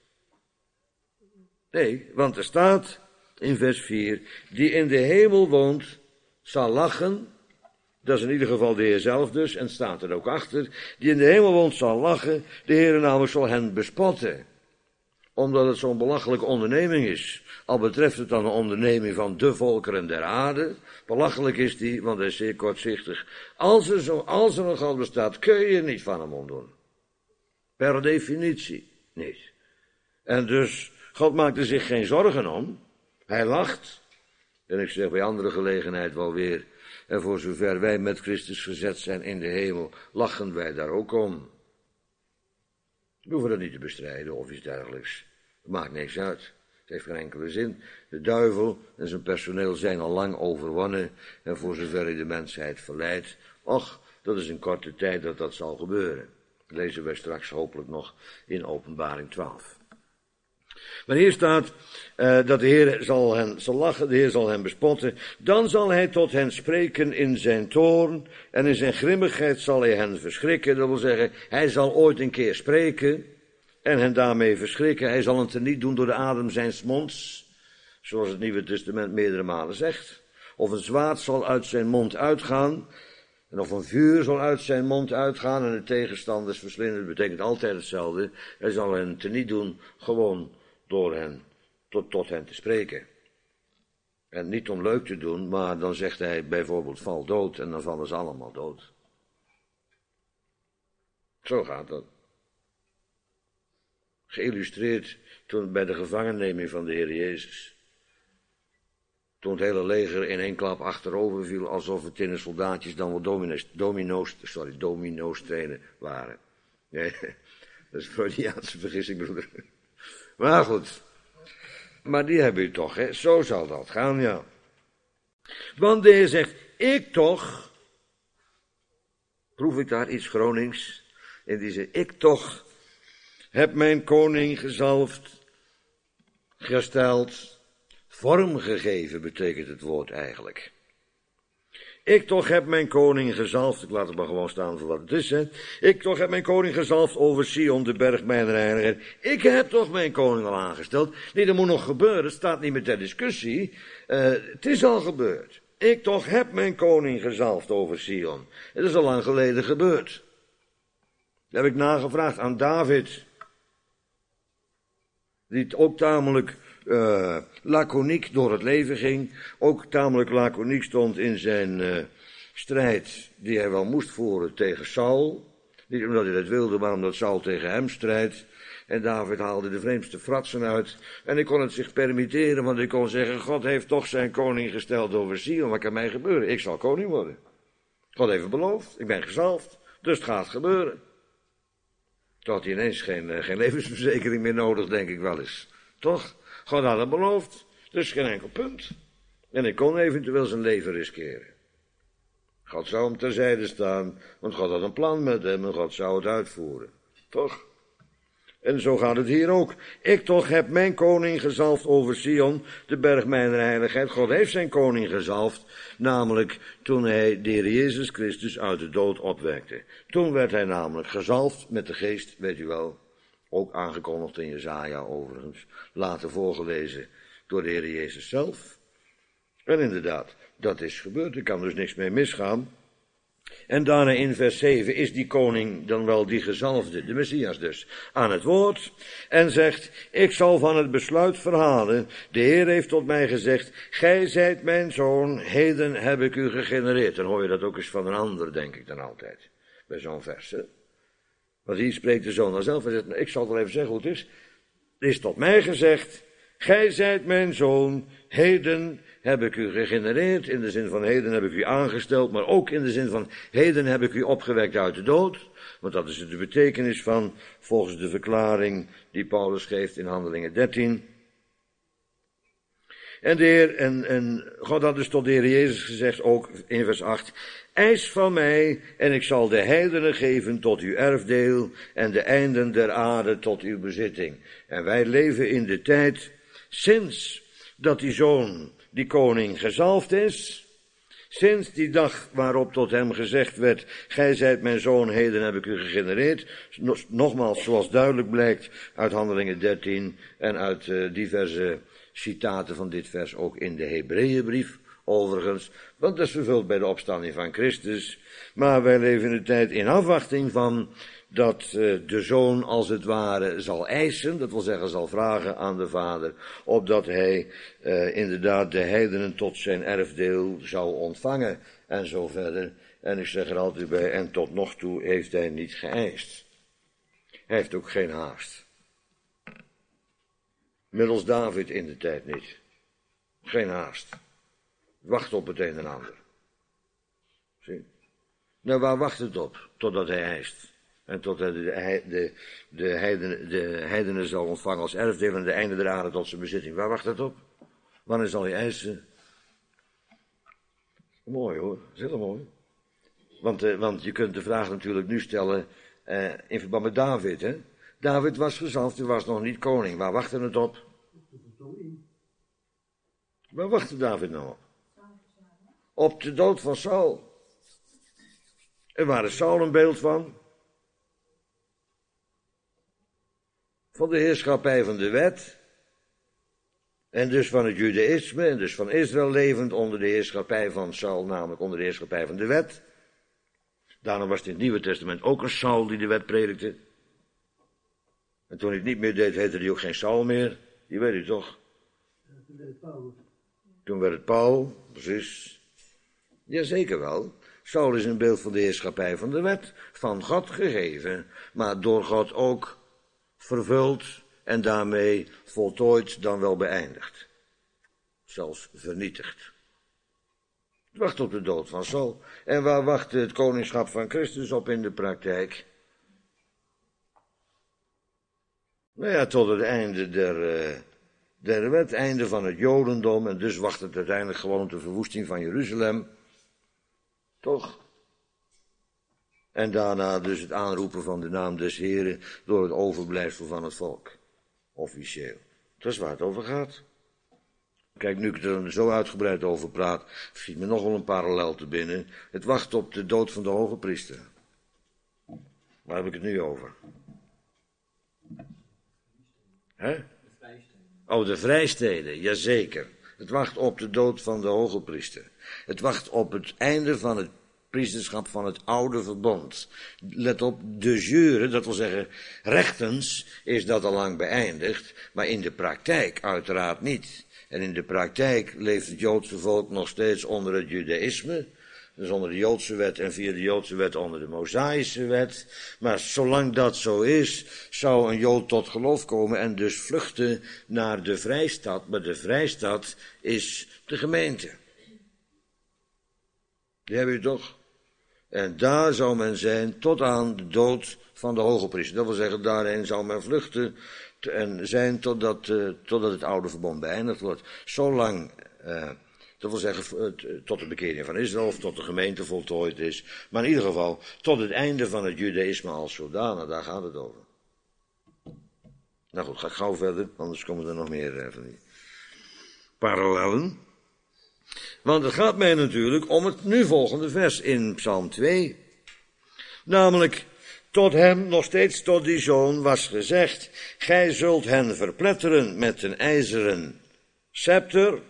Nee, want er staat in vers 4, die in de hemel woont, zal lachen. Dat is in ieder geval de Heer zelf dus, en staat er ook achter. Die in de hemel woont, zal lachen. De Heer namelijk zal hen bespotten. Omdat het zo'n belachelijke onderneming is. Al betreft het dan een onderneming van de volkeren der aarde. Belachelijk is die, want hij is zeer kortzichtig. Als er een God bestaat, kun je je niet van hem ontdoen. Per definitie niet. En dus, God maakt er zich geen zorgen om. Hij lacht. En ik zeg bij andere gelegenheid wel weer. En voor zover wij met Christus gezet zijn in de hemel, lachen wij daar ook om. We hoeven dat niet te bestrijden of iets dergelijks. Het maakt niks uit. Het heeft geen enkele zin. De duivel en zijn personeel zijn al lang overwonnen. En voor zover hij de mensheid verleidt. Och, dat is in korte tijd dat dat zal gebeuren. Dat lezen wij straks hopelijk nog in Openbaring 12. Maar hier staat dat de Heer zal lachen, de Heer zal hen bespotten. Dan zal hij tot hen spreken in zijn toorn en in zijn grimmigheid zal hij hen verschrikken. Dat wil zeggen, hij zal ooit een keer spreken en hen daarmee verschrikken. Hij zal het teniet doen door de adem zijns monds, zoals het Nieuwe Testament meerdere malen zegt. Of een zwaard zal uit zijn mond uitgaan en of een vuur zal uit zijn mond uitgaan en de tegenstanders verslinden. Dat betekent altijd hetzelfde. Hij zal hen teniet doen, gewoon door hen, tot hen te spreken. En niet om leuk te doen, maar dan zegt hij bijvoorbeeld val dood en dan vallen ze allemaal dood. Zo gaat dat. Geïllustreerd toen bij de gevangenneming van de Heer Jezus. Toen het hele leger in één klap achterover viel, alsof het in de soldaatjes dan wel domino's trainen waren. Nee, dat is een Freudiaanse vergissing, broeder. Maar goed, Maar die hebben u toch, hè? Zo zal dat gaan, ja. Want de Heer zegt, ik toch, proef ik daar iets Gronings, in die zin, ik toch heb mijn koning gezalfd, gesteld, vorm gegeven, betekent het woord eigenlijk. Ik toch heb mijn koning gezalfd, ik laat het maar gewoon staan voor wat het is, hè. Ik toch heb mijn koning gezalfd over Sion, de berg mijn heiligheid. Ik heb toch mijn koning al aangesteld. Nee, dat moet nog gebeuren, het staat niet meer ter discussie. Het is al gebeurd. Ik toch heb mijn koning gezalfd over Sion. Het is al lang geleden gebeurd. Dat heb ik nagevraagd aan David, die ook tamelijk laconiek door het leven ging, ook tamelijk laconiek stond in zijn strijd die hij wel moest voeren tegen Saul. Niet omdat hij dat wilde, maar omdat Saul tegen hem strijdt. En David haalde de vreemdste fratsen uit. En ik kon het zich permitteren, want ik kon zeggen, God heeft toch zijn koning gesteld over Sion. Wat kan mij gebeuren? Ik zal koning worden. God heeft het beloofd, ik ben gezalfd, dus het gaat gebeuren. Toen had hij ineens geen levensverzekering meer nodig, denk ik wel eens. Toch? God had het beloofd, dus geen enkel punt. En ik kon eventueel zijn leven riskeren. God zou hem terzijde staan, want God had een plan met hem en God zou het uitvoeren. Toch? En zo gaat het hier ook. Ik toch heb mijn koning gezalfd over Sion, de berg mijner heiligheid. God heeft zijn koning gezalfd, namelijk toen hij de Heer Jezus Christus uit de dood opwekte. Toen werd hij namelijk gezalfd met de geest, weet u wel, ook aangekondigd in Jesaja overigens, later voorgelezen door de Heer Jezus zelf. En inderdaad, dat is gebeurd, er kan dus niks mee misgaan. En daarna in vers 7 is die koning dan wel die gezalfde, de Messias dus, aan het woord en zegt, ik zal van het besluit verhalen, de Heer heeft tot mij gezegd, gij zijt mijn zoon, heden heb ik u gegenereerd. Dan hoor je dat ook eens van een ander, denk ik dan altijd, bij zo'n vers. Hè? Want hier spreekt de zoon dan zelf en zegt, nou, ik zal wel even zeggen hoe het is. Er is tot mij gezegd, gij zijt mijn zoon, heden heb ik u gegenereerd, in de zin van heden heb ik u aangesteld, maar ook in de zin van heden heb ik u opgewekt uit de dood. Want dat is de betekenis van, volgens de verklaring die Paulus geeft in Handelingen 13. En de Heer, en God had dus tot de Heer Jezus gezegd, ook in vers 8, eis van mij, en ik zal de heidenen geven tot uw erfdeel, en de einden der aarde tot uw bezitting. En wij leven in de tijd, sinds dat die zoon, die koning, gezalfd is, sinds die dag waarop tot hem gezegd werd, gij zijt mijn zoon, heden heb ik u gegenereerd, nogmaals, zoals duidelijk blijkt uit Handelingen 13 en uit diverse citaten van dit vers ook in de Hebreeënbrief, overigens, want dat is vervuld bij de opstanding van Christus, maar wij leven in de tijd in afwachting van dat de zoon als het ware zal eisen, dat wil zeggen zal vragen aan de vader, opdat hij inderdaad de heidenen tot zijn erfdeel zou ontvangen en zo verder. En ik zeg er altijd bij, en tot nog toe heeft hij niet geëist. Hij heeft ook geen haast. Middels David in de tijd niet. Geen haast. Wacht op het een en ander. Zie? Nou, waar wacht het op? Totdat hij eist. En tot hij de heidenen zal ontvangen als erfdeel en de einde der aarde tot zijn bezitting. Waar wacht het op? Wanneer zal hij eisen? Mooi hoor, dat is heel mooi. Want je kunt de vraag natuurlijk nu stellen in verband met David. Hè? David was gezalfd, hij was nog niet koning. Waar wachtte het op? Waar wachtte David nou op? Op de dood van Saul. En waar is Saul een beeld van? Van de heerschappij van de wet. En dus van het judaïsme, en dus van Israël levend onder de heerschappij van Saul, namelijk onder de heerschappij van de wet. Daarom was het in het Nieuwe Testament ook een Saul die de wet predikte. En toen hij het niet meer deed, heette hij ook geen Saul meer. Die weet u toch? Toen werd het Paul, precies. Jazeker wel. Saul is een beeld van de heerschappij van de wet, van God gegeven, maar door God ook vervuld en daarmee voltooid dan wel beëindigd. Zelfs vernietigd. Het wacht op de dood van Saul. En waar wacht het koningschap van Christus op in de praktijk? Nou ja, tot het einde der wet, einde van het Jodendom, en dus wacht het uiteindelijk gewoon op de verwoesting van Jeruzalem. Toch? En daarna dus het aanroepen van de naam des Heren door het overblijfsel van het volk. Officieel. Dat is waar het over gaat. Kijk, nu ik er zo uitgebreid over praat, schiet me nog wel een parallel te binnen. Het wacht op de dood van de hoge priester. Waar heb ik het nu over? Hè? Oh, de vrijsteden, jazeker. Het wacht op de dood van de hoge priester. Het wacht op het einde van het priesterschap van het oude verbond. Let op, de jure, dat wil zeggen, rechtens is dat al lang beëindigd, maar in de praktijk uiteraard niet. En in de praktijk leeft het Joodse volk nog steeds onder het judaïsme, dus onder de Joodse wet en via de Joodse wet onder de Mosaïsche wet. Maar zolang dat zo is, zou een Jood tot geloof komen en dus vluchten naar de vrijstad. Maar de vrijstad is de gemeente. Die hebben we toch? En daar zou men zijn tot aan de dood van de hoge priester. Dat wil zeggen, daarheen zou men vluchten en zijn totdat het oude verbond beëindigd wordt. Zolang, dat wil zeggen, tot de bekering van Israël of tot de gemeente voltooid is. Maar in ieder geval, tot het einde van het judaïsme als zodanig, daar gaat het over. Nou goed, ga ik gauw verder, anders komen er nog meer van die parallellen. Want het gaat mij natuurlijk om het nu volgende vers in Psalm 2. Namelijk, tot hem, nog steeds tot die zoon, was gezegd, gij zult hen verpletteren met een ijzeren scepter.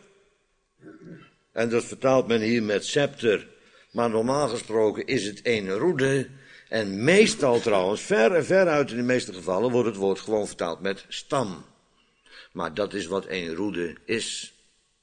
En dat vertaalt men hier met scepter, maar normaal gesproken is het een roede. En meestal trouwens, veruit in de meeste gevallen, wordt het woord gewoon vertaald met stam. Maar dat is wat een roede is.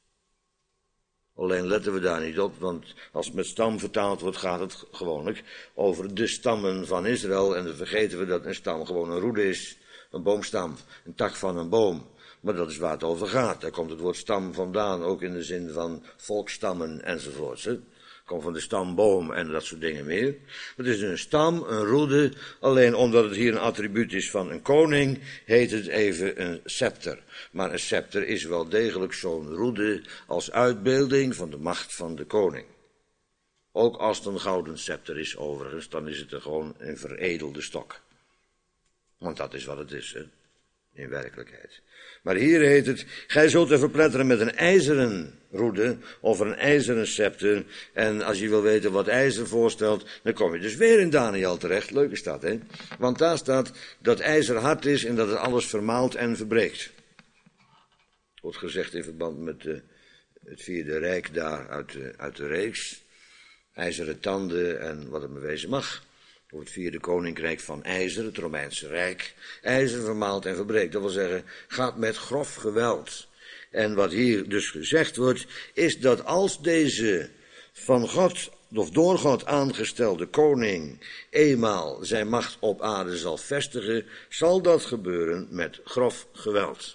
Alleen letten we daar niet op, want als het met stam vertaald wordt, gaat het gewoonlijk over de stammen van Israël. En dan vergeten we dat een stam gewoon een roede is, een boomstam, een tak van een boom. Maar dat is waar het over gaat. Daar komt het woord stam vandaan, ook in de zin van volkstammen enzovoorts. Het komt van de stamboom en dat soort dingen meer. Het is een stam, een roede, alleen omdat het hier een attribuut is van een koning, heet het even een scepter. Maar een scepter is wel degelijk zo'n roede als uitbeelding van de macht van de koning. Ook als het een gouden scepter is overigens, dan is het er gewoon een veredelde stok. Want dat is wat het is, hè? In werkelijkheid. Maar hier heet het, gij zult er verpletteren met een ijzeren roede of een ijzeren scepter. En als je wil weten wat ijzer voorstelt, dan kom je dus weer in Daniel terecht. Leuk is dat, hè? Want daar staat dat ijzer hard is en dat het alles vermaalt en verbreekt. Wordt gezegd in verband met het vierde rijk daar uit de reeks. IJzeren tanden en wat het bewezen mag. Door het vierde koninkrijk van IJzer, het Romeinse Rijk. IJzer vermaalt en verbreekt. Dat wil zeggen, gaat met grof geweld. En wat hier dus gezegd wordt, is dat als deze van God of door God aangestelde koning eenmaal zijn macht op aarde zal vestigen, zal dat gebeuren met grof geweld.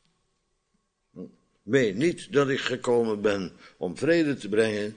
Weet niet dat ik gekomen ben om vrede te brengen,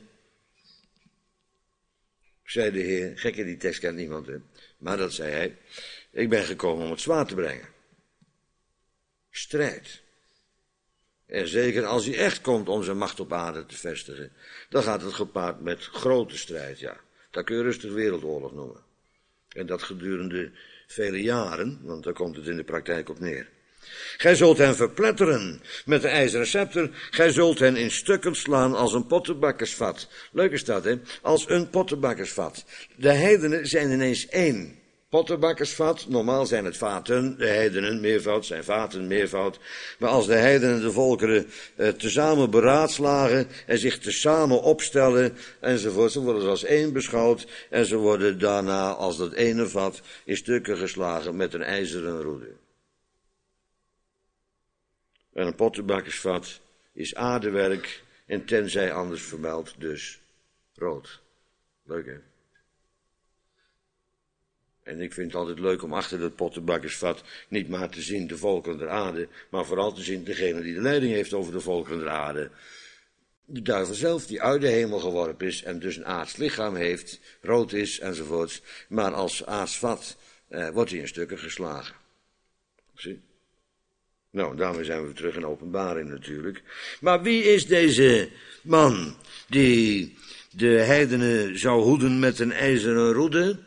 zei de Heer. Gek, in die tekst kent niemand, hè? Maar dat zei hij. Ik ben gekomen om het zwaard te brengen. Strijd. En zeker als hij echt komt om zijn macht op aarde te vestigen, dan gaat het gepaard met grote strijd, ja. Dat kun je rustig wereldoorlog noemen. En dat gedurende vele jaren, want daar komt het in de praktijk op neer. Gij zult hen verpletteren met de ijzeren scepter. Gij zult hen in stukken slaan als een pottenbakkersvat. Leuk is dat, hè? Als een pottenbakkersvat. De heidenen zijn ineens één pottenbakkersvat. Normaal zijn het vaten, de heidenen meervoud, zijn vaten meervoud. Maar als de heidenen de volkeren tezamen beraadslagen en zich tezamen opstellen enzovoort, ze worden als één beschouwd en ze worden daarna als dat ene vat in stukken geslagen met een ijzeren roede. En een pottenbakkersvat is aardewerk en tenzij anders vermeld dus rood. Leuk, hè? En ik vind het altijd leuk om achter dat pottenbakkersvat niet maar te zien de volkeren der aarde, maar vooral te zien degene die de leiding heeft over de volkeren der aarde. De duivel zelf die uit de hemel geworpen is en dus een aards lichaam heeft, rood is enzovoorts, maar als aards vat wordt hij in stukken geslagen. Zie? Nou, daarmee zijn we terug in Openbaring natuurlijk. Maar wie is deze man die de heidenen zou hoeden met een ijzeren roede?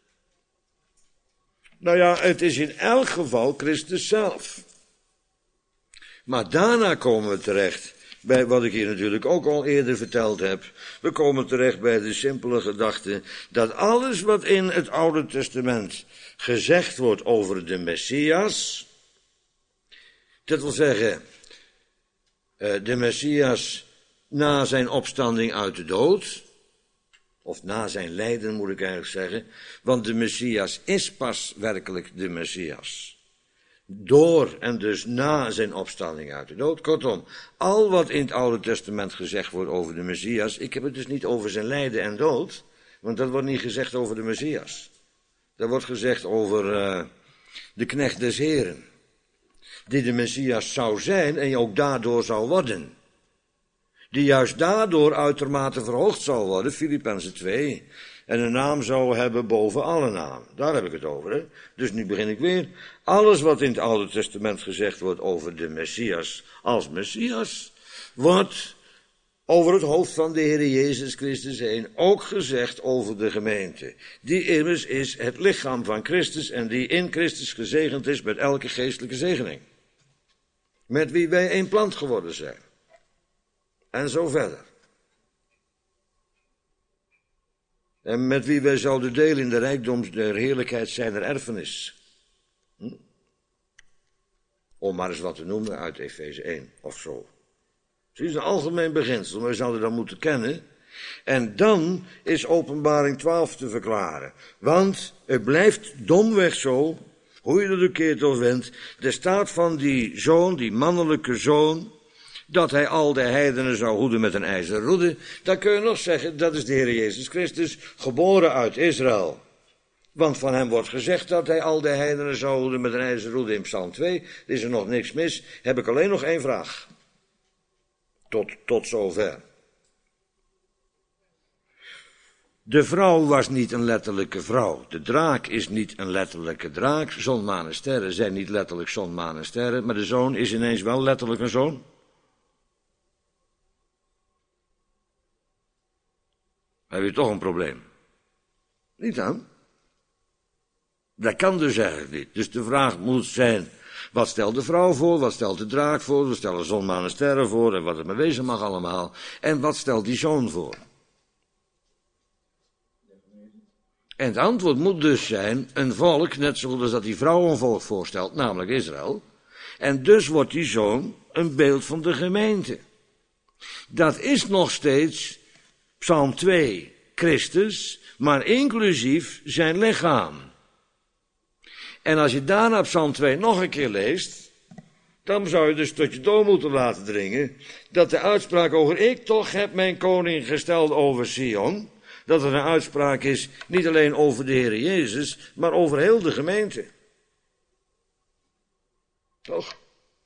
Nou ja, het is in elk geval Christus zelf. Maar daarna komen we terecht bij wat ik hier natuurlijk ook al eerder verteld heb. We komen terecht bij de simpele gedachte dat alles wat in het Oude Testament gezegd wordt over de Messias, dat wil zeggen, de Messias na zijn opstanding uit de dood, of na zijn lijden moet ik eigenlijk zeggen, want de Messias is pas werkelijk de Messias. Door en dus na zijn opstanding uit de dood. Kortom, al wat in het Oude Testament gezegd wordt over de Messias, ik heb het dus niet over zijn lijden en dood, want dat wordt niet gezegd over de Messias. Dat wordt gezegd over de knecht des Heren, die de Messias zou zijn en ook daardoor zou worden. Die juist daardoor uitermate verhoogd zal worden, Filippenzen 2, en een naam zou hebben boven alle namen. Daar heb ik het over, hè. Dus nu begin ik weer. Alles wat in het Oude Testament gezegd wordt over de Messias als Messias, wordt over het hoofd van de Heer Jezus Christus heen ook gezegd over de gemeente. Die immers is het lichaam van Christus en die in Christus gezegend is met elke geestelijke zegening. Met wie wij één plant geworden zijn. En zo verder. En met wie wij zouden delen in de rijkdom der heerlijkheid zijner erfenis. Om maar eens wat te noemen uit Efeze 1 of zo. Het is een algemeen beginsel, maar we zouden dat moeten kennen. En dan is Openbaring 12 te verklaren. Want het blijft domweg zo, hoe je dat ook keert of wendt, er staat van die zoon, die mannelijke zoon, dat hij al de heidenen zou hoeden met een ijzeren roede, dan kun je nog zeggen, dat is de Heer Jezus Christus, geboren uit Israël. Want van hem wordt gezegd dat hij al de heidenen zou hoeden met een ijzeren roede in Psalm 2. Er is er nog niks mis. Heb ik alleen nog één vraag. Tot zover. De vrouw was niet een letterlijke vrouw. De draak is niet een letterlijke draak. Zon, maan en sterren zijn niet letterlijk zon, maan en sterren. Maar de zoon is ineens wel letterlijk een zoon. Dan heb je toch een probleem. Niet aan? Dat kan dus eigenlijk niet. Dus de vraag moet zijn, wat stelt de vrouw voor, wat stelt de draak voor, wat stellen zon, maan en sterren voor en wat het maar wezen mag allemaal. En wat stelt die zoon voor? En het antwoord moet dus zijn, een volk, net zoals dat die vrouw een volk voorstelt, namelijk Israël. En dus wordt die zoon een beeld van de gemeente. Dat is nog steeds Psalm 2, Christus, maar inclusief zijn lichaam. En als je daarna Psalm 2 nog een keer leest, dan zou je dus tot je door moeten laten dringen, dat de uitspraak over ik toch heb mijn koning gesteld over Sion, dat er een uitspraak is, niet alleen over de Heer Jezus, maar over heel de gemeente. Toch?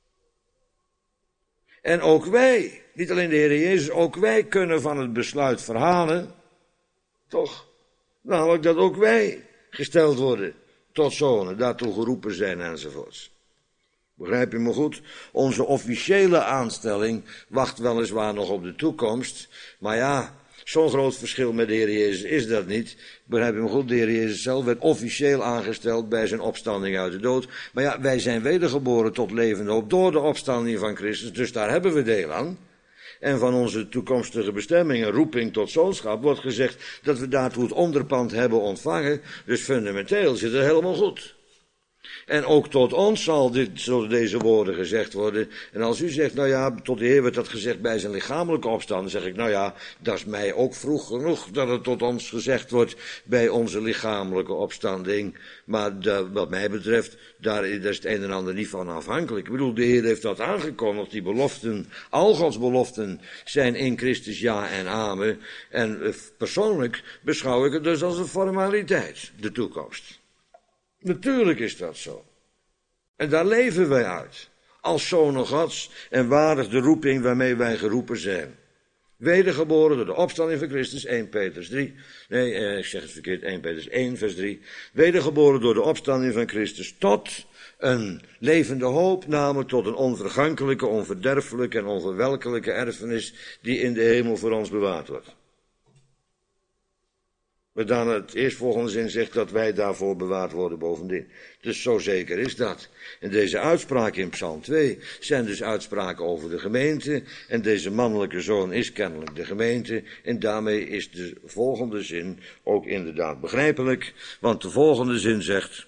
En ook wij, niet alleen de Heer Jezus, ook wij kunnen van het besluit verhalen, toch? Namelijk dat ook wij gesteld worden tot zonen, daartoe geroepen zijn enzovoorts. Begrijp je me goed? Onze officiële aanstelling wacht weliswaar nog op de toekomst, maar ja, zo'n groot verschil met de Heer Jezus is dat niet. Begrijp je me goed? De Heer Jezus zelf werd officieel aangesteld bij zijn opstanding uit de dood. Maar ja, wij zijn wedergeboren tot levende hoop door de opstanding van Christus, dus daar hebben we deel aan. En van onze toekomstige bestemming, een roeping tot zoonschap, wordt gezegd dat we daartoe het onderpand hebben ontvangen. Dus fundamenteel zit het helemaal goed. En ook tot ons zal deze woorden gezegd worden. En als u zegt, nou ja, tot de Heer werd dat gezegd bij zijn lichamelijke opstand, dan zeg ik, nou ja, dat is mij ook vroeg genoeg dat het tot ons gezegd wordt bij onze lichamelijke opstanding. Maar wat mij betreft, daar is het een en ander niet van afhankelijk. Ik bedoel, de Heer heeft dat aangekondigd, die beloften, al Gods beloften zijn in Christus ja en amen. En persoonlijk beschouw ik het dus als een formaliteit, de toekomst. Natuurlijk is dat zo. En daar leven wij uit. Als zonen Gods en waardig de roeping waarmee wij geroepen zijn. Wedergeboren door de opstanding van Christus, 1 Petrus 3. Nee, ik zeg het verkeerd, 1 Petrus 1 vers 3. Wedergeboren door de opstanding van Christus tot Een levende hoop, namelijk tot een onvergankelijke, onverderfelijke en onverwelkelijke erfenis die in de hemel voor ons bewaard wordt. Maar dan het eerstvolgende zin zegt dat wij daarvoor bewaard worden bovendien. Dus zo zeker is dat. En deze uitspraken in Psalm 2 zijn dus uitspraken over de gemeente. En deze mannelijke zoon is kennelijk de gemeente. En daarmee is de volgende zin ook inderdaad begrijpelijk. Want de volgende zin zegt: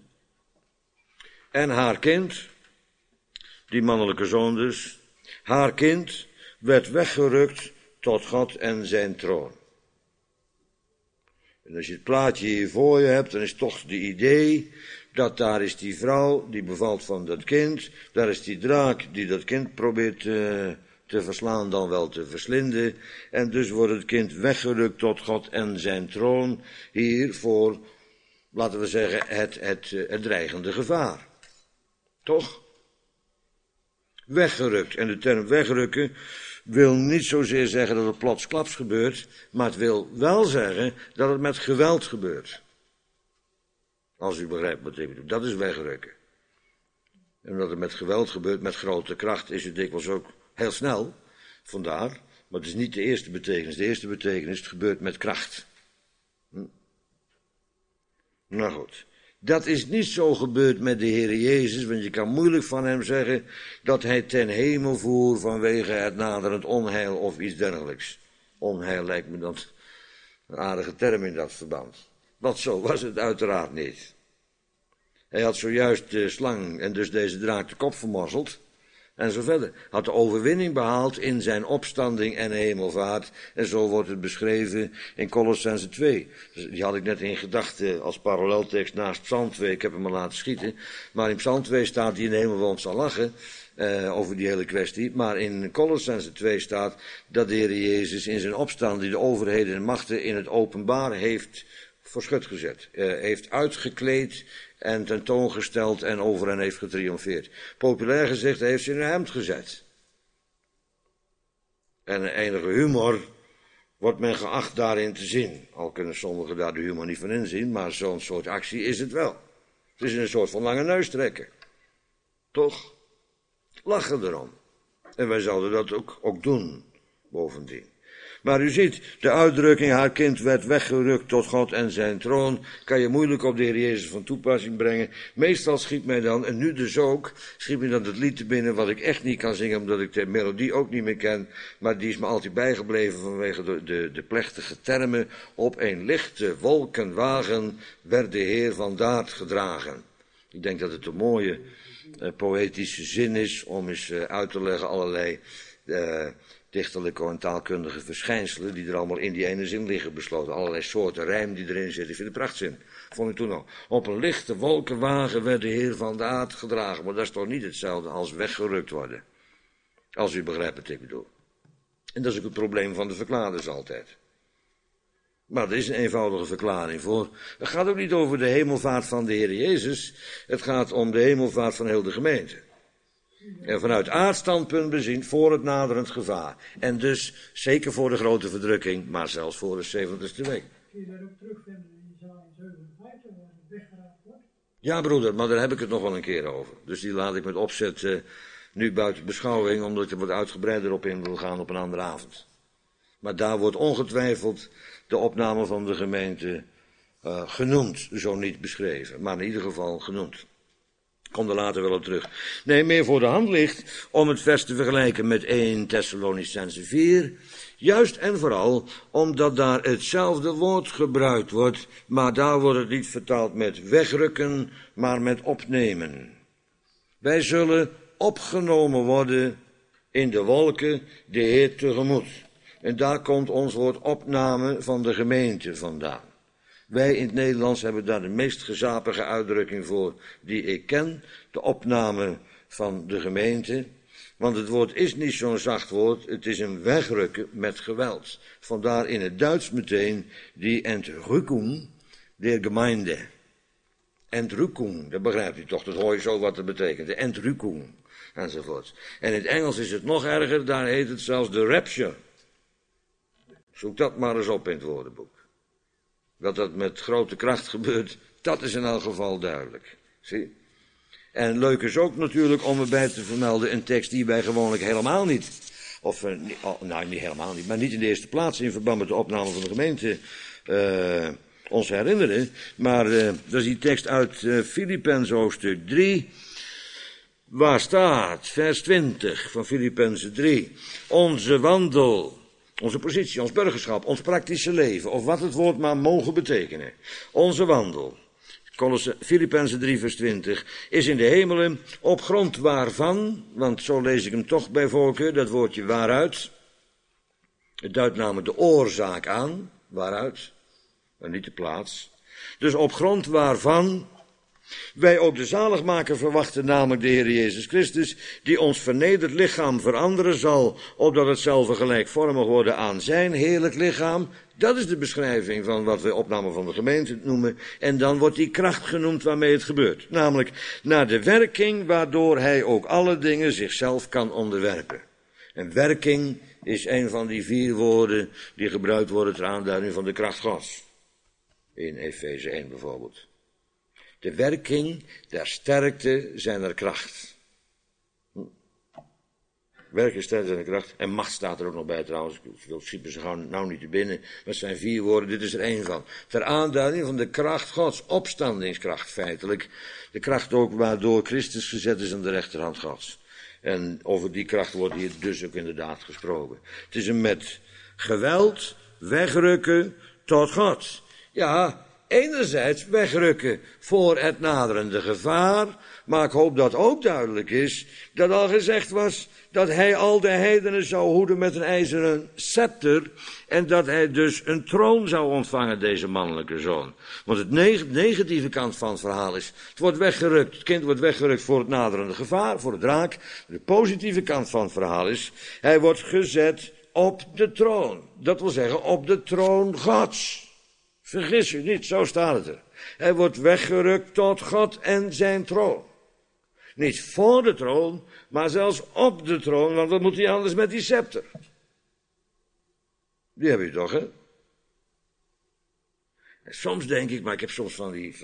en haar kind, die mannelijke zoon dus, haar kind werd weggerukt tot God en zijn troon. En als je het plaatje hier voor je hebt, dan is toch de idee dat daar is die vrouw die bevalt van dat kind, daar is die draak die dat kind probeert te verslaan, dan wel te verslinden. En dus wordt het kind weggerukt tot God en zijn troon, hier voor, laten we zeggen, het dreigende gevaar. Toch? Weggerukt. En de term wegrukken wil niet zozeer zeggen dat het plotsklaps gebeurt, maar het wil wel zeggen dat het met geweld gebeurt. Als u begrijpt wat ik bedoel. Dat is wegrukken. En omdat het met geweld gebeurt, met grote kracht, is het dikwijls ook heel snel. Vandaar. Maar het is niet de eerste betekenis. De eerste betekenis, het gebeurt met kracht. Nou goed. Dat is niet zo gebeurd met de Heer Jezus, want je kan moeilijk van hem zeggen dat hij ten hemel voer vanwege het naderend onheil of iets dergelijks. Onheil lijkt me dan een aardige term in dat verband. Want zo was het uiteraard niet. Hij had zojuist de slang en dus deze draak de kop vermorzeld. En zo verder. Had de overwinning behaald in zijn opstanding en hemelvaart. En zo wordt het beschreven in Kolossenzen 2. Dus die had ik net in gedachten als paralleltekst naast Psalm 2. Ik heb hem al laten schieten. Maar in Psalm 2 staat die in de hemel woont zal lachen. Over die hele kwestie. Maar in Kolossenzen 2 staat dat de Heer Jezus in zijn opstanding de overheden en machten in het openbaar heeft voor schut gezet. Heeft uitgekleed en tentoongesteld en over hen heeft getriomfeerd. Populair gezegd, hij heeft ze in een hemd gezet. En enige humor wordt men geacht daarin te zien. Al kunnen sommigen daar de humor niet van inzien, maar zo'n soort actie is het wel. Het is een soort van lange neus trekken. Toch? Lachen erom. En wij zouden dat ook doen, bovendien. Maar u ziet, de uitdrukking, haar kind werd weggerukt tot God en zijn troon, kan je moeilijk op de Heer Jezus van toepassing brengen. Meestal schiet mij dan, en nu dus ook, schiet me dan het lied te binnen wat ik echt niet kan zingen, omdat ik de melodie ook niet meer ken, maar die is me altijd bijgebleven vanwege de plechtige termen. Op een lichte wolkenwagen werd de Heer vandaar gedragen. Ik denk dat het een mooie poëtische zin is om eens uit te leggen allerlei dichterlijke en taalkundige verschijnselen die er allemaal in die ene zin liggen besloten. Allerlei soorten rijm die erin zitten. Ik vind het een prachtzin. Vond ik toen al. Op een lichte wolkenwagen werd de Heer van de aard gedragen. Maar dat is toch niet hetzelfde als weggerukt worden. Als u begrijpt wat ik bedoel. En dat is ook het probleem van de verklaarders altijd. Maar er is een eenvoudige verklaring voor. Het gaat ook niet over de hemelvaart van de Heer Jezus. Het gaat om de hemelvaart van heel de gemeente. En vanuit aardstandpunt bezien voor het naderend gevaar. En dus zeker voor de grote verdrukking, maar zelfs voor de 70ste week. Kun je dat ook terugvinden in Jesaja 57, waar het weggeraakt wordt? Ja, broeder, maar daar heb ik het nog wel een keer over. Dus die laat ik met opzet nu buiten beschouwing, omdat ik er wat uitgebreider op in wil gaan op een andere avond. Maar daar wordt ongetwijfeld de opname van de gemeente genoemd, zo niet beschreven, maar in ieder geval genoemd. Ik kom er later wel op terug. Nee, meer voor de hand ligt om het vers te vergelijken met 1 Thessalonicenzen 4. Juist en vooral omdat daar hetzelfde woord gebruikt wordt, maar daar wordt het niet vertaald met wegrukken, maar met opnemen. Wij zullen opgenomen worden in de wolken de Heer tegemoet. En daar komt ons woord opname van de gemeente vandaan. Wij in het Nederlands hebben daar de meest gezapige uitdrukking voor die ik ken. De opname van de gemeente. Want het woord is niet zo'n zacht woord, het is een wegrukken met geweld. Vandaar in het Duits meteen die Entrückung der Gemeinde. Entrückung, dat begrijpt u toch, dat hoor je zo wat het betekent. De Entrückung, enzovoort. En in het Engels is het nog erger, daar heet het zelfs de rapture. Zoek dat maar eens op in het woordenboek. Dat dat met grote kracht gebeurt, dat is in elk geval duidelijk. Zie? En leuk is ook natuurlijk om erbij te vermelden een tekst die wij gewoonlijk helemaal niet, niet helemaal niet, maar niet in de eerste plaats in verband met de opname van de gemeente ons herinneren. Maar dat is die tekst uit Filippenzen hoofdstuk 3, waar staat, vers 20 van Filippenzen 3, onze wandel, onze positie, ons burgerschap, ons praktische leven, of wat het woord maar mogen betekenen. Onze wandel, Filippenzen 3 vers 20, is in de hemelen op grond waarvan, want zo lees ik hem toch bij voorkeur, dat woordje waaruit. Het duidt namelijk de oorzaak aan, waaruit, en niet de plaats. Dus op grond waarvan wij ook de zaligmaker verwachten, namelijk de Heer Jezus Christus, die ons vernederd lichaam veranderen zal, opdat het zelf gelijkvormig worden aan zijn heerlijk lichaam. Dat is de beschrijving van wat wij opname van de gemeente noemen. En dan wordt die kracht genoemd waarmee het gebeurt. Namelijk naar de werking waardoor hij ook alle dingen zichzelf kan onderwerpen. En werking is een van die 4 woorden die gebruikt worden ter aanduiding van de kracht Gods. In Efeze 1 bijvoorbeeld. De werking der sterkte zijner kracht. Werken, sterkte zijner kracht. En macht staat er ook nog bij trouwens. Ik schiet me ze gewoon nou niet te binnen. Maar het zijn 4 woorden, dit is er 1 van. Ter aanduiding van de kracht Gods. Opstandingskracht feitelijk. De kracht ook waardoor Christus gezet is aan de rechterhand Gods. En over die kracht wordt hier dus ook inderdaad gesproken. Het is een met geweld wegrukken tot God. Ja, enerzijds wegrukken voor het naderende gevaar, maar ik hoop dat ook duidelijk is dat al gezegd was dat hij al de heidenen zou hoeden met een ijzeren scepter en dat hij dus een troon zou ontvangen, deze mannelijke zoon. Want het negatieve kant van het verhaal is, het wordt weggerukt, het kind wordt weggerukt voor het naderende gevaar, voor de draak. De positieve kant van het verhaal is, hij wordt gezet op de troon. Dat wil zeggen, op de troon Gods. Vergis u niet, zo staat het er. Hij wordt weggerukt tot God en zijn troon. Niet voor de troon, maar zelfs op de troon, want wat moet hij anders met die scepter? Die heb je toch, hè? En soms denk ik, maar ik heb soms van die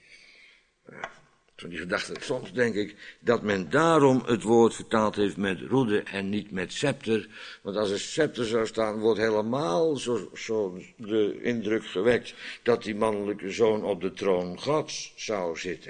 gedachte, soms denk ik dat men daarom het woord vertaald heeft met roede en niet met scepter. Want als er scepter zou staan, wordt helemaal zo de indruk gewekt dat die mannelijke zoon op de troon Gods zou zitten.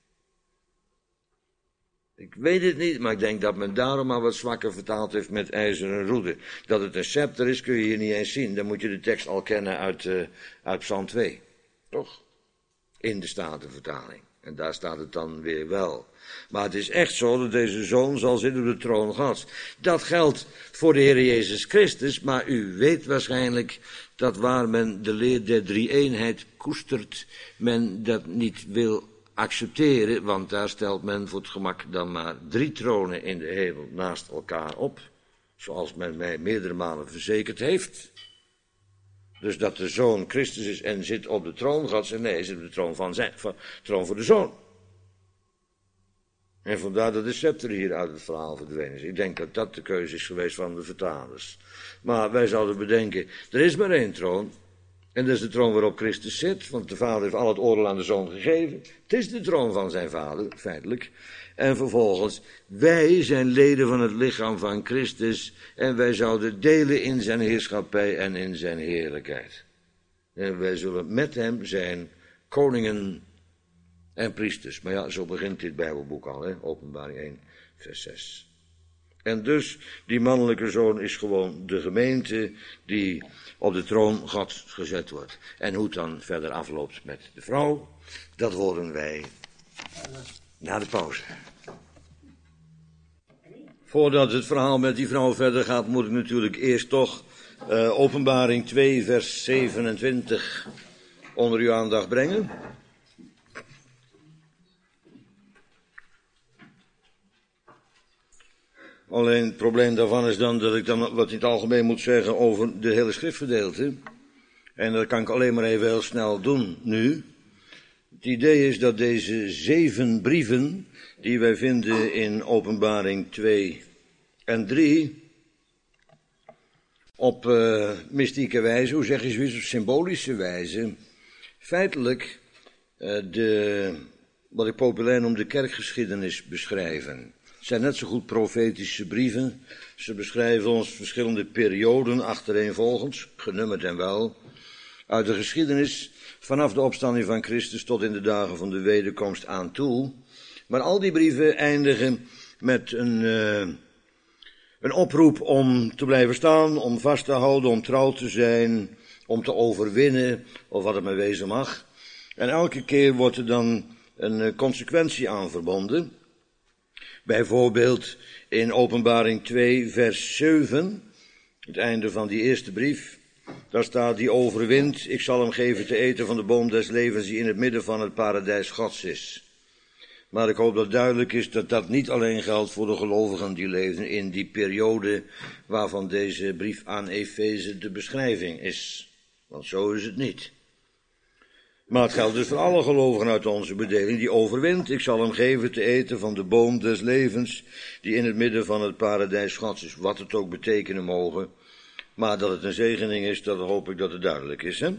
Ik weet het niet, maar ik denk dat men daarom maar wat zwakker vertaald heeft met ijzeren roede. Dat het een scepter is, kun je hier niet eens zien. Dan moet je de tekst al kennen uit Psalm 2. Toch? In de Statenvertaling. En daar staat het dan weer wel. Maar het is echt zo dat deze zoon zal zitten op de troon Gods. Dat geldt voor de Heer Jezus Christus, maar u weet waarschijnlijk dat waar men de leer der drie-eenheid koestert, men dat niet wil accepteren, want daar stelt men voor het gemak dan maar 3 tronen in de hemel naast elkaar op, zoals men mij meerdere malen verzekerd heeft. Dus dat de zoon Christus is en zit op de troon Gods, en nee, hij zit op de troon voor de zoon. En vandaar dat de scepter hier uit het verhaal verdwenen is. Ik denk dat dat de keuze is geweest van de vertalers. Maar wij zouden bedenken, er is maar 1 troon. En dat is de troon waarop Christus zit, want de vader heeft al het oordeel aan de zoon gegeven. Het is de troon van zijn vader, feitelijk. En vervolgens, wij zijn leden van het lichaam van Christus en wij zouden delen in zijn heerschappij en in zijn heerlijkheid. En wij zullen met hem zijn koningen en priesters. Maar ja, zo begint dit Bijbelboek al, hè? Openbaring 1, vers 6. En dus, die mannelijke zoon is gewoon de gemeente die op de troon Gods gezet wordt. En hoe het dan verder afloopt met de vrouw, dat horen wij na de pauze. Voordat het verhaal met die vrouw verder gaat, moet ik natuurlijk eerst toch Openbaring 2, vers 27 onder uw aandacht brengen. Alleen het probleem daarvan is dan dat ik dan wat in het algemeen moet zeggen over de hele schriftgedeelte. En dat kan ik alleen maar even heel snel doen nu. Het idee is dat deze 7 brieven die wij vinden in Openbaring 2 en 3... op mystieke wijze, hoe zeg je zoiets, op symbolische wijze, feitelijk wat ik populair noem de kerkgeschiedenis beschrijven. Het zijn net zo goed profetische brieven. Ze beschrijven ons verschillende perioden achtereenvolgens, genummerd en wel, uit de geschiedenis vanaf de opstanding van Christus tot in de dagen van de wederkomst aan toe. Maar al die brieven eindigen met een oproep om te blijven staan, om vast te houden, om trouw te zijn, om te overwinnen, of wat het maar wezen mag. En elke keer wordt er dan een consequentie aan verbonden. Bijvoorbeeld in Openbaring 2, vers 7, het einde van die eerste brief. Daar staat: die overwint, ik zal hem geven te eten van de boom des levens die in het midden van het paradijs Gods is. Maar ik hoop dat duidelijk is dat dat niet alleen geldt voor de gelovigen die leven in die periode waarvan deze brief aan Efeze de beschrijving is. Want zo is het niet. Maar het geldt dus voor alle gelovigen uit onze bedeling. Die overwint, ik zal hem geven te eten van de boom des levens die in het midden van het paradijs Gods is. Wat het ook betekenen mogen. Maar dat het een zegening is, dat hoop ik dat het duidelijk is. Hè?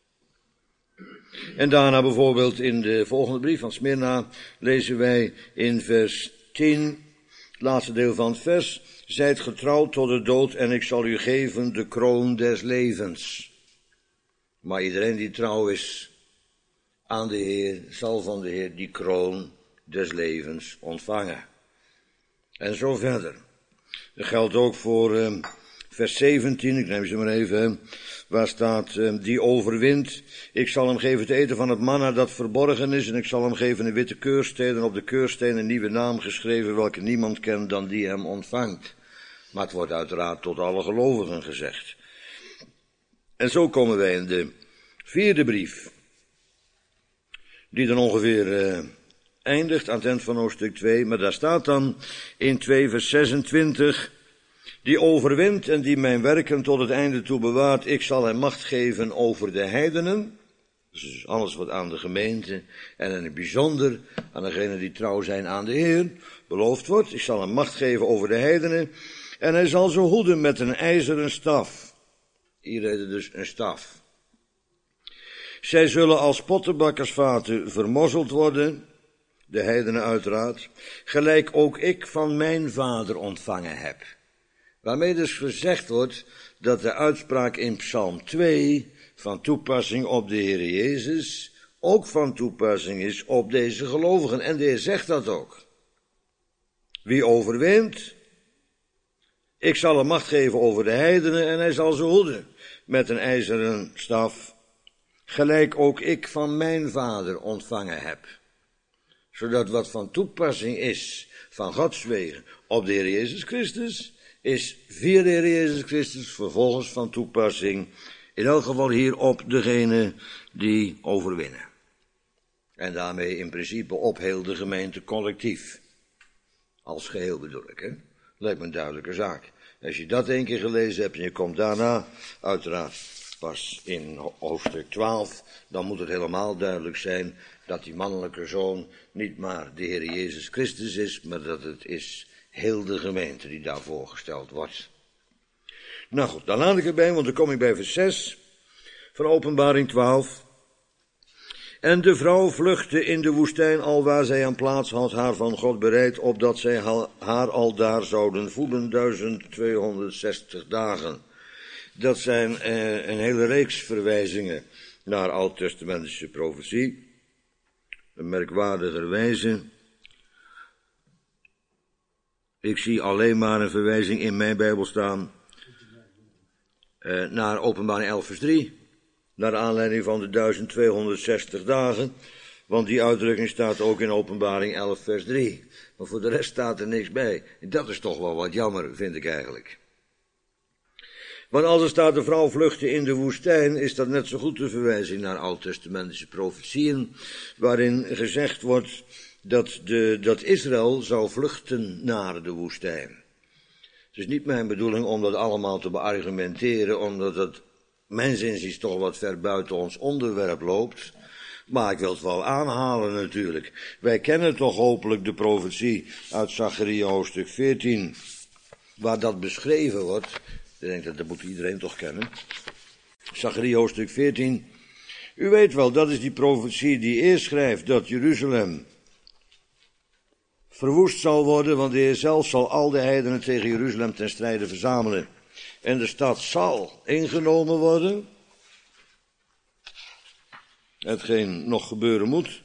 En daarna bijvoorbeeld in de volgende brief van Smyrna lezen wij in vers 10, het laatste deel van het vers: zijt getrouwd tot de dood en ik zal u geven de kroon des levens. Maar iedereen die trouw is aan de Heer, zal van de Heer die kroon des levens ontvangen. En zo verder. Dat geldt ook voor vers 17, ik neem ze maar even, waar staat: die overwint, ik zal hem geven te eten van het manna dat verborgen is, en ik zal hem geven een witte keursteen, en op de keursteen een nieuwe naam geschreven, welke niemand kent dan die hem ontvangt. Maar het wordt uiteraard tot alle gelovigen gezegd. En zo komen wij in de vierde brief, die dan ongeveer eindigt aan het eind van hoofdstuk 2, maar daar staat dan in 2 vers 26... die overwint en die mijn werken tot het einde toe bewaart, ik zal hem macht geven over de heidenen. Dus alles wat aan de gemeente en in het bijzonder aan degenen die trouw zijn aan de Heer beloofd wordt. Ik zal hem macht geven over de heidenen en hij zal ze hoeden met een ijzeren staf. Hier heet het dus een staf. Zij zullen als pottenbakkersvaten vermozzeld worden, de heidenen uiteraard, gelijk ook ik van mijn vader ontvangen heb. Waarmee dus gezegd wordt dat de uitspraak in Psalm 2 van toepassing op de Heer Jezus ook van toepassing is op deze gelovigen. En de Heer zegt dat ook. Wie overwint, ik zal hem macht geven over de heidenen en hij zal ze hoeden met een ijzeren staf, gelijk ook ik van mijn vader ontvangen heb. Zodat wat van toepassing is van Gods wegen op de Heer Jezus Christus, is via de Heer Jezus Christus vervolgens van toepassing, in elk geval hier op degene die overwinnen. En daarmee in principe op heel de gemeente collectief. Als geheel bedoel ik, hè. Lijkt me een duidelijke zaak. Als je dat 1 keer gelezen hebt en je komt daarna, uiteraard pas in hoofdstuk 12, dan moet het helemaal duidelijk zijn dat die mannelijke zoon niet maar de Heer Jezus Christus is, maar dat het is heel de gemeente die daar voorgesteld wordt. Nou goed, dan laat ik erbij, want dan kom ik bij vers 6 van Openbaring 12. En de vrouw vluchtte in de woestijn, alwaar zij een plaats had haar van God bereid, opdat zij haar aldaar zouden voeden 1260 dagen. Dat zijn een hele reeks verwijzingen naar oud-testamentische profetie. Een merkwaardigerwijze. Ik zie alleen maar een verwijzing in mijn Bijbel staan naar Openbaring 11 vers 3. Naar aanleiding van de 1260 dagen. Want die uitdrukking staat ook in Openbaring 11 vers 3. Maar voor de rest staat er niks bij. En dat is toch wel wat jammer, vind ik eigenlijk. Want als er staat de vrouw vluchtte in de woestijn, is dat net zo goed de verwijzing naar oud-testamentische profetieën, waarin gezegd wordt dat Israël zou vluchten naar de woestijn. Het is niet mijn bedoeling om dat allemaal te beargumenteren, omdat het mijns inziens toch wat ver buiten ons onderwerp loopt. Maar ik wil het wel aanhalen natuurlijk. Wij kennen toch hopelijk de profetie uit Zacharia hoofdstuk 14, waar dat beschreven wordt. Ik denk dat moet iedereen toch kennen. Zacharia hoofdstuk 14. U weet wel, dat is die profetie die eerst schrijft dat Jeruzalem verwoest zal worden, want de Heer zelf zal al de heidenen tegen Jeruzalem ten strijde verzamelen. En de stad zal ingenomen worden, hetgeen nog gebeuren moet.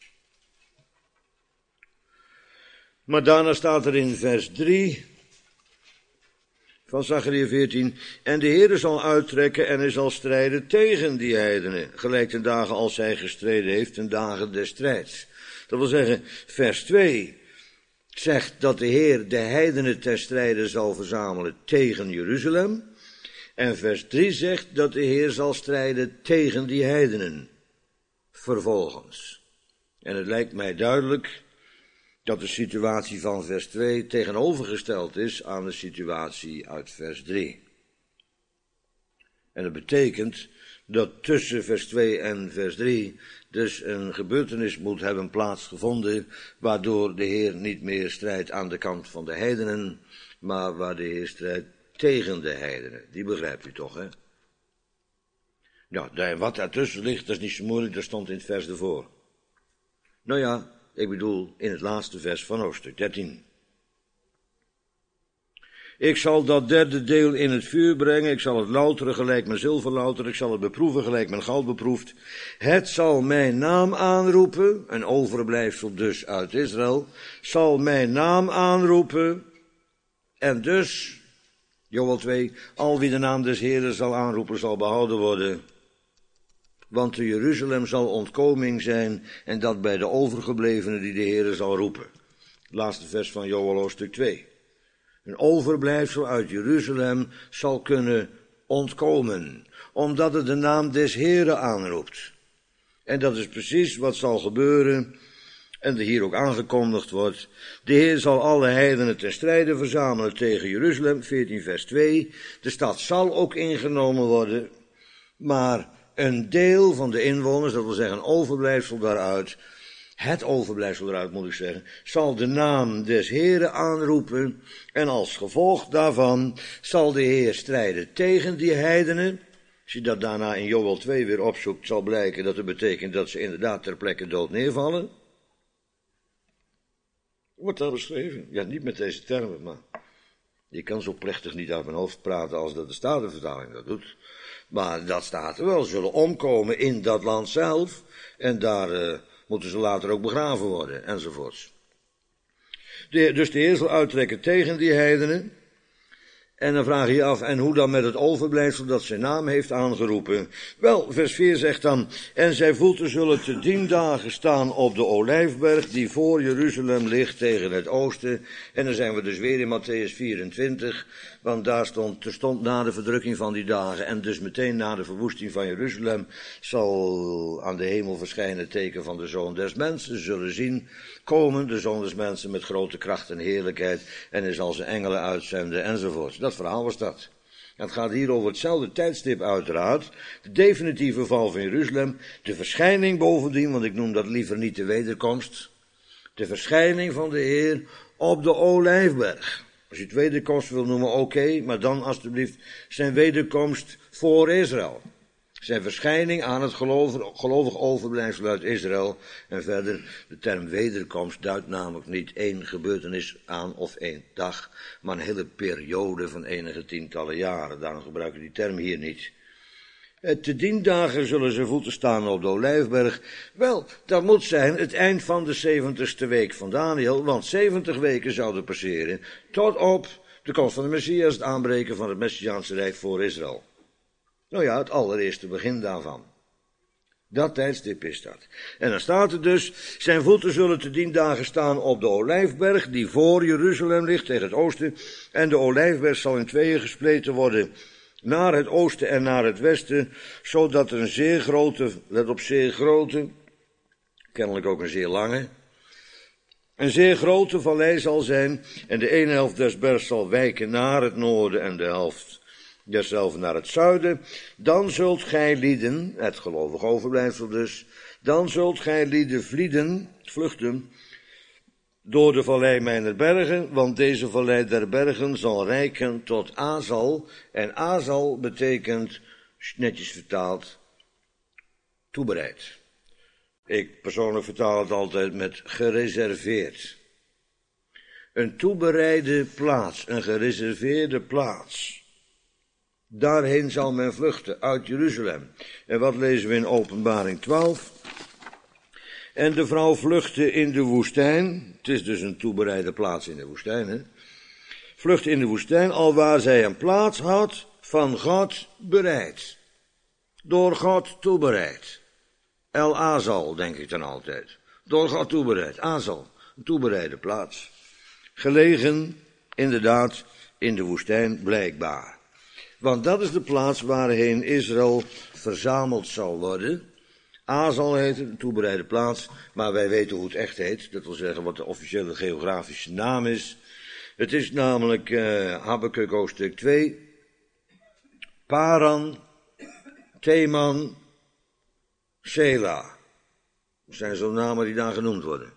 Maar daarna staat er in vers 3 van Zacharia 14, en de Heere zal uittrekken en hij zal strijden tegen die heidenen, gelijk ten dagen als hij gestreden heeft, ten dagen des strijds. Dat wil zeggen, vers 2 zegt dat de Heer de heidenen ten strijde zal verzamelen tegen Jeruzalem. En vers 3 zegt dat de Heer zal strijden tegen die heidenen vervolgens. En het lijkt mij duidelijk dat de situatie van vers 2 tegenovergesteld is aan de situatie uit vers 3. En dat betekent dat tussen vers 2 en vers 3 dus een gebeurtenis moet hebben plaatsgevonden, waardoor de Heer niet meer strijdt aan de kant van de heidenen, maar waar de Heer strijdt tegen de heidenen. Die begrijpt u toch, hè? Nou, wat daartussen ligt, dat is niet zo moeilijk, dat stond in het vers ervoor. Nou ja, ik bedoel in het laatste vers van hoofdstuk 13. Ik zal dat derde deel in het vuur brengen, ik zal het louteren gelijk mijn zilver louteren, ik zal het beproeven gelijk mijn goud beproeft. Het zal mijn naam aanroepen, een overblijfsel dus uit Israël, zal mijn naam aanroepen, en dus, Joël 2, al wie de naam des Heeren zal aanroepen zal behouden worden. Want te Jeruzalem zal ontkoming zijn, en dat bij de overgeblevenen die de Heere zal roepen. Laatste vers van Joël hoofdstuk 2. Een overblijfsel uit Jeruzalem zal kunnen ontkomen, omdat het de naam des Heeren aanroept. En dat is precies wat zal gebeuren, en hier ook aangekondigd wordt. De Heer zal alle heidenen ten strijde verzamelen tegen Jeruzalem, 14 vers 2. De stad zal ook ingenomen worden, maar een deel van de inwoners, dat wil zeggen een overblijfsel daaruit, het overblijfsel eruit moet ik zeggen, zal de naam des Heeren aanroepen, en als gevolg daarvan zal de Heer strijden tegen die heidenen. Als je dat daarna in Joël 2 weer opzoekt, zal blijken dat het betekent dat ze inderdaad ter plekke dood neervallen. Wordt daar beschreven? Ja, niet met deze termen, maar je kan zo plechtig niet uit mijn hoofd praten als dat de Statenvertaling dat doet. Maar dat staat er wel, zullen omkomen in dat land zelf, en daar moeten ze later ook begraven worden, enzovoorts. Dus de Heer zal uittrekken tegen die heidenen. En dan vraag je je af, en hoe dan met het overblijfsel dat zijn naam heeft aangeroepen? Wel, vers 4 zegt dan, en zijn voeten zullen te 10 dagen staan op de Olijfberg, die voor Jeruzalem ligt tegen het oosten. En dan zijn we dus weer in Mattheüs 24, want daar stond na de verdrukking van die dagen, en dus meteen na de verwoesting van Jeruzalem, zal aan de hemel verschijnen het teken van de Zoon des Mensen. Ze zullen zien komen, de Zoon des Mensen, met grote kracht en heerlijkheid, en hij zal zijn engelen uitzenden, enzovoort. Dat verhaal was dat. Het gaat hier over hetzelfde tijdstip uiteraard, de definitieve val van Jeruzalem, de verschijning bovendien, want ik noem dat liever niet de wederkomst, de verschijning van de Heer op de Olijfberg. Als je het wederkomst wil noemen, oké, maar dan alstublieft zijn wederkomst voor Israël. Zijn verschijning aan het gelovig overblijfsel uit Israël. En verder, de term wederkomst duidt namelijk niet één gebeurtenis aan of één dag, maar een hele periode van enige tientallen jaren. Daarom gebruiken we die term hier niet. Te 10 dagen zullen ze voeten staan op de Olijfberg. Wel, dat moet zijn het eind van de 70ste week van Daniël, want 70 weken zouden passeren tot op de komst van de Messias, het aanbreken van het Messiaanse Rijk voor Israël. Nou ja, het allereerste begin daarvan. Dat tijdstip is dat. En dan staat er dus, zijn voeten zullen te 10 dagen staan op de Olijfberg, die voor Jeruzalem ligt, tegen het oosten. En de Olijfberg zal in tweeën gespleten worden, naar het oosten en naar het westen, zodat er een zeer grote, let op zeer grote, kennelijk ook een zeer lange, een zeer grote vallei zal zijn, en de ene helft des bergs zal wijken naar het noorden en de helft derzelfde naar het zuiden. Dan zult gij lieden, het gelovig overblijfsel dus, dan zult gij lieden vluchten, door de vallei mijner bergen, want deze vallei der bergen zal reiken tot Azal, en Azal betekent, netjes vertaald, toebereid. Ik persoonlijk vertaal het altijd met gereserveerd. Een toebereide plaats, een gereserveerde plaats. Daarheen zal men vluchten, uit Jeruzalem. En wat lezen we in Openbaring 12? En de vrouw vluchtte in de woestijn. Het is dus een toebereide plaats in de woestijn, hè? Vluchtte in de woestijn, alwaar zij een plaats had van God bereid. Door God toebereid. El Azal, denk ik dan altijd. Door God toebereid. Azal, een toebereide plaats. Gelegen, inderdaad, in de woestijn, blijkbaar. Want dat is de plaats waarheen Israël verzameld zal worden. Azal heet het, een toebereide plaats, maar wij weten hoe het echt heet. Dat wil zeggen wat de officiële geografische naam is. Het is namelijk Habakuk hoofdstuk 2. Paran, Teman, Sela. Dat zijn zo'n namen die daar genoemd worden.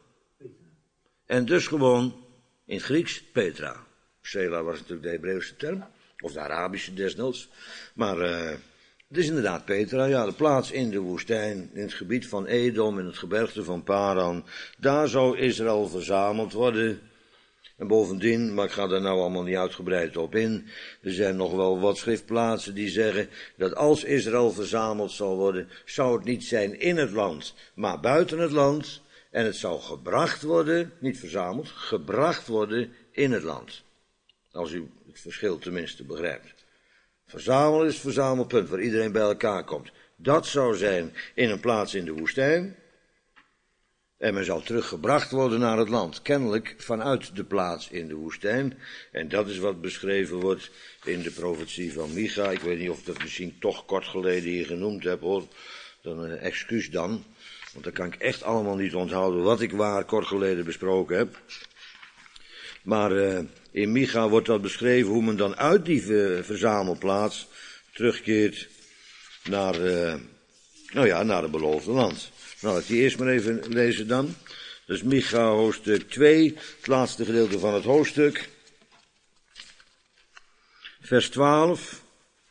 En dus gewoon in het Grieks Petra. Sela was natuurlijk de Hebreeuwse term, of de Arabische desnoods. Maar het is inderdaad Petra, ja, de plaats in de woestijn, in het gebied van Edom, in het gebergte van Paran. Daar zou Israël verzameld worden. En bovendien, maar ik ga daar nou allemaal niet uitgebreid op in, er zijn nog wel wat schriftplaatsen die zeggen dat als Israël verzameld zal worden, zou het niet zijn in het land, maar buiten het land. En het zou gebracht worden, niet verzameld, gebracht worden in het land. Als u het verschil tenminste begrijpt. Verzamelen is verzamelpunt, waar iedereen bij elkaar komt. Dat zou zijn in een plaats in de woestijn. En men zal teruggebracht worden naar het land, kennelijk vanuit de plaats in de woestijn. En dat is wat beschreven wordt in de profetie van Micha. Ik weet niet of ik dat misschien toch kort geleden hier genoemd heb, hoor. Dan een excuus dan. Want dan kan ik echt allemaal niet onthouden wat ik waar kort geleden besproken heb. Maar in Micha wordt dat beschreven hoe men dan uit die verzamelplaats terugkeert naar, naar het beloofde land. Nou, laat die eerst maar even lezen dan. Dus Micha hoofdstuk 2, het laatste gedeelte van het hoofdstuk. Vers 12.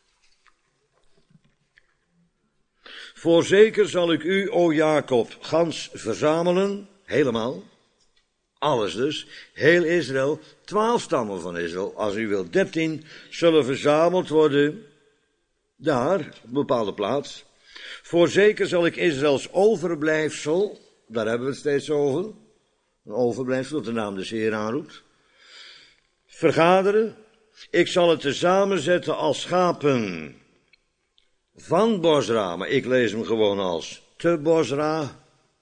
Voorzeker zal ik u, o Jacob, gans verzamelen, helemaal, alles dus, heel Israël, 12 stammen van Israël, als u wilt 13, zullen verzameld worden, daar, op een bepaalde plaats. Voorzeker zal ik Israëls overblijfsel, daar hebben we het steeds over, een overblijfsel dat de naam des Heer aanroept, vergaderen. Ik zal het tezamen zetten als schapen van Bosra, maar ik lees hem gewoon als te Bosra.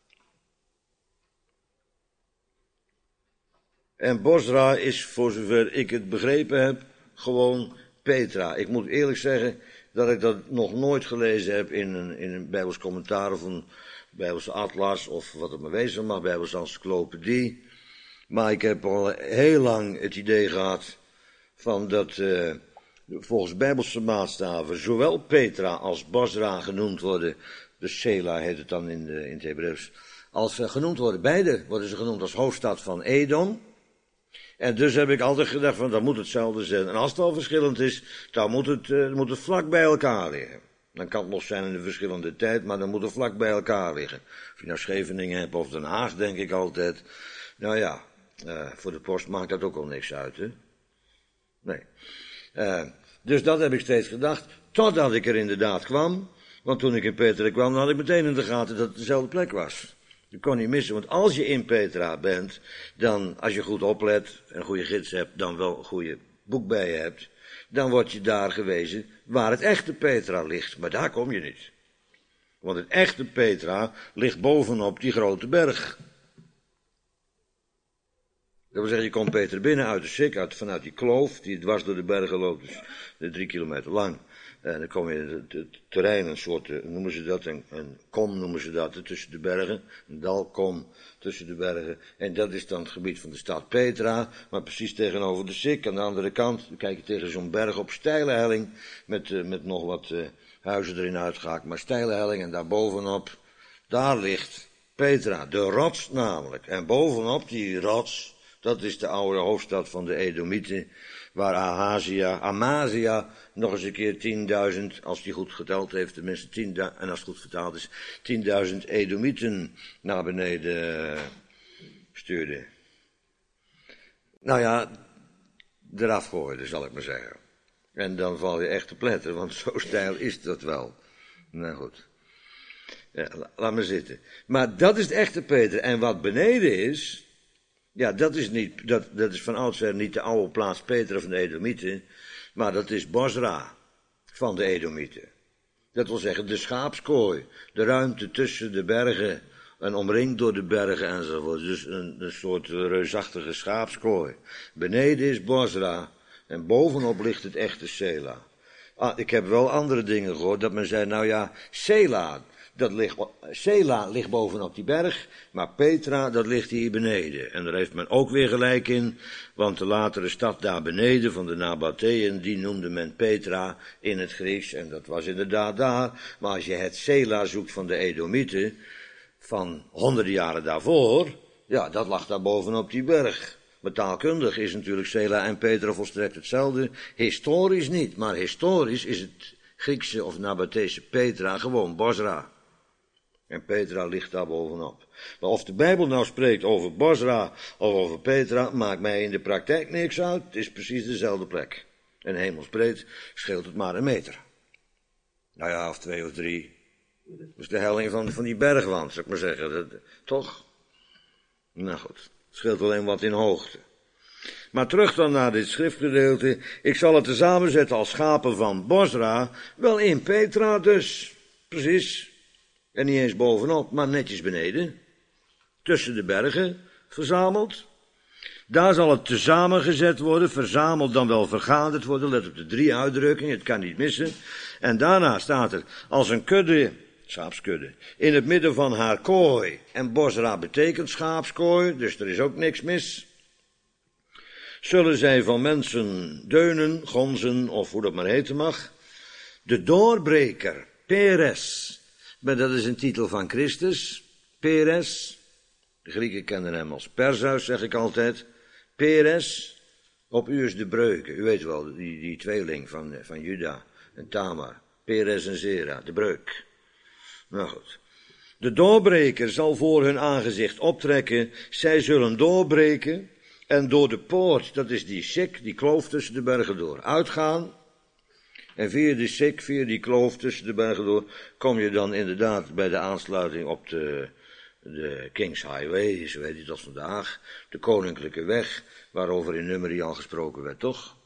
En Bosra is, voor zover ik het begrepen heb, gewoon Petra. Ik moet eerlijk zeggen dat ik dat nog nooit gelezen heb in een Bijbels commentaar of een Bijbelse atlas of wat het maar wezen mag, Bijbelse encyclopedie. Maar ik heb al heel lang het idee gehad van dat volgens Bijbelse maatstaven zowel Petra als Bosra genoemd worden, dus Sela heet het dan in het Hebreeuws, als genoemd worden. Beide worden ze genoemd als hoofdstad van Edom. En dus heb ik altijd gedacht van dat moet hetzelfde zijn. En als het al verschillend is, dan moet het vlak bij elkaar liggen. Dan kan het nog zijn in een verschillende tijd, maar dan moet het vlak bij elkaar liggen. Of je nou Scheveningen hebt of Den Haag, denk ik altijd. Nou ja, voor de post maakt dat ook al niks uit, hè. Nee. Dus dat heb ik steeds gedacht, totdat ik er inderdaad kwam. Want toen ik in Petra kwam, dan had ik meteen in de gaten dat het dezelfde plek was. Je kon niet missen, want als je in Petra bent, dan, als je goed oplet, een goede gids hebt, dan wel een goede boek bij je hebt, dan word je daar gewezen waar het echte Petra ligt. Maar daar kom je niet. Want het echte Petra ligt bovenop die grote berg. Dat wil zeggen, je komt Petra binnen uit de Sik, vanuit die kloof, die dwars door de bergen loopt, dus 3 kilometer lang. En dan kom je in het terrein, een soort, noemen ze dat, een kom noemen ze dat, tussen de bergen. Een dalkom tussen de bergen. En dat is dan het gebied van de stad Petra, maar precies tegenover de Sik. Aan de andere kant, dan kijk je tegen zo'n berg op steile helling, met nog wat huizen erin uitgehaakt, maar steile helling. En daarbovenop, daar ligt Petra, de rots namelijk. En bovenop die rots, dat is de oude hoofdstad van de Edomieten, waar Amazia nog eens een keer 10.000, als die goed geteld heeft, tenminste 10.000, en als het goed vertaald is, 10.000 Edomieten naar beneden stuurde. nou ja, eraf gooide, zal ik maar zeggen. En dan val je echt te pletten, want zo steil is dat wel. Nou goed. Ja, laat maar zitten. Maar dat is het echte Petra. En wat beneden is, ja, dat is van oudsher niet de oude plaats Petra van de Edomieten, maar dat is Bosra van de Edomieten. Dat wil zeggen de schaapskooi, de ruimte tussen de bergen en omringd door de bergen enzovoort. Dus een soort reusachtige schaapskooi. Beneden is Bosra en bovenop ligt het echte Sela. Ik heb wel andere dingen gehoord, dat men zei, nou ja, Sela ligt bovenop die berg, maar Petra, dat ligt hier beneden. En daar heeft men ook weer gelijk in, want de latere stad daar beneden van de Nabateeën, die noemde men Petra in het Grieks, en dat was inderdaad daar. Maar als je het Sela zoekt van de Edomieten, van honderden jaren daarvoor, ja, dat lag daar bovenop die berg. Maar taalkundig is natuurlijk Sela en Petra volstrekt hetzelfde. Historisch niet, maar historisch is het Griekse of Nabateese Petra gewoon Bosra. En Petra ligt daar bovenop. Maar of de Bijbel nou spreekt over Bosra of over Petra, maakt mij in de praktijk niks uit. Het is precies dezelfde plek. En hemelsbreed scheelt het maar een meter. Nou ja, of 2 of 3. Dat is de helling van die bergwand, zou ik maar zeggen. Toch? Nou goed, het scheelt alleen wat in hoogte. Maar terug dan naar dit schriftgedeelte. Ik zal het tezamen zetten als schapen van Bosra. Wel in Petra dus. Precies. En niet eens bovenop, maar netjes beneden. Tussen de bergen verzameld. Daar zal het tezamen gezet worden. Verzameld dan wel vergaderd worden. Let op de 3 uitdrukkingen, het kan niet missen. En daarna staat er als een kudde, schaapskudde, in het midden van haar kooi. En Bosra betekent schaapskooi, dus er is ook niks mis. Zullen zij van mensen deunen, gonzen of hoe dat maar heten mag. De doorbreker, Peres. Maar dat is een titel van Christus. Peres. De Grieken kennen hem als Perseus, zeg ik altijd. Peres. Op u is de breuk. U weet wel, die tweeling van Juda en Tamar. Peres en Zera, de breuk. Nou goed. De doorbreker zal voor hun aangezicht optrekken. Zij zullen doorbreken. En door de poort, dat is die sik, die kloof tussen de bergen door, uitgaan. En via die sik, via die kloof tussen de bergen door, kom je dan inderdaad bij de aansluiting op de King's Highway, zo heet het als vandaag. De koninklijke weg, waarover in Numeri al gesproken werd, toch?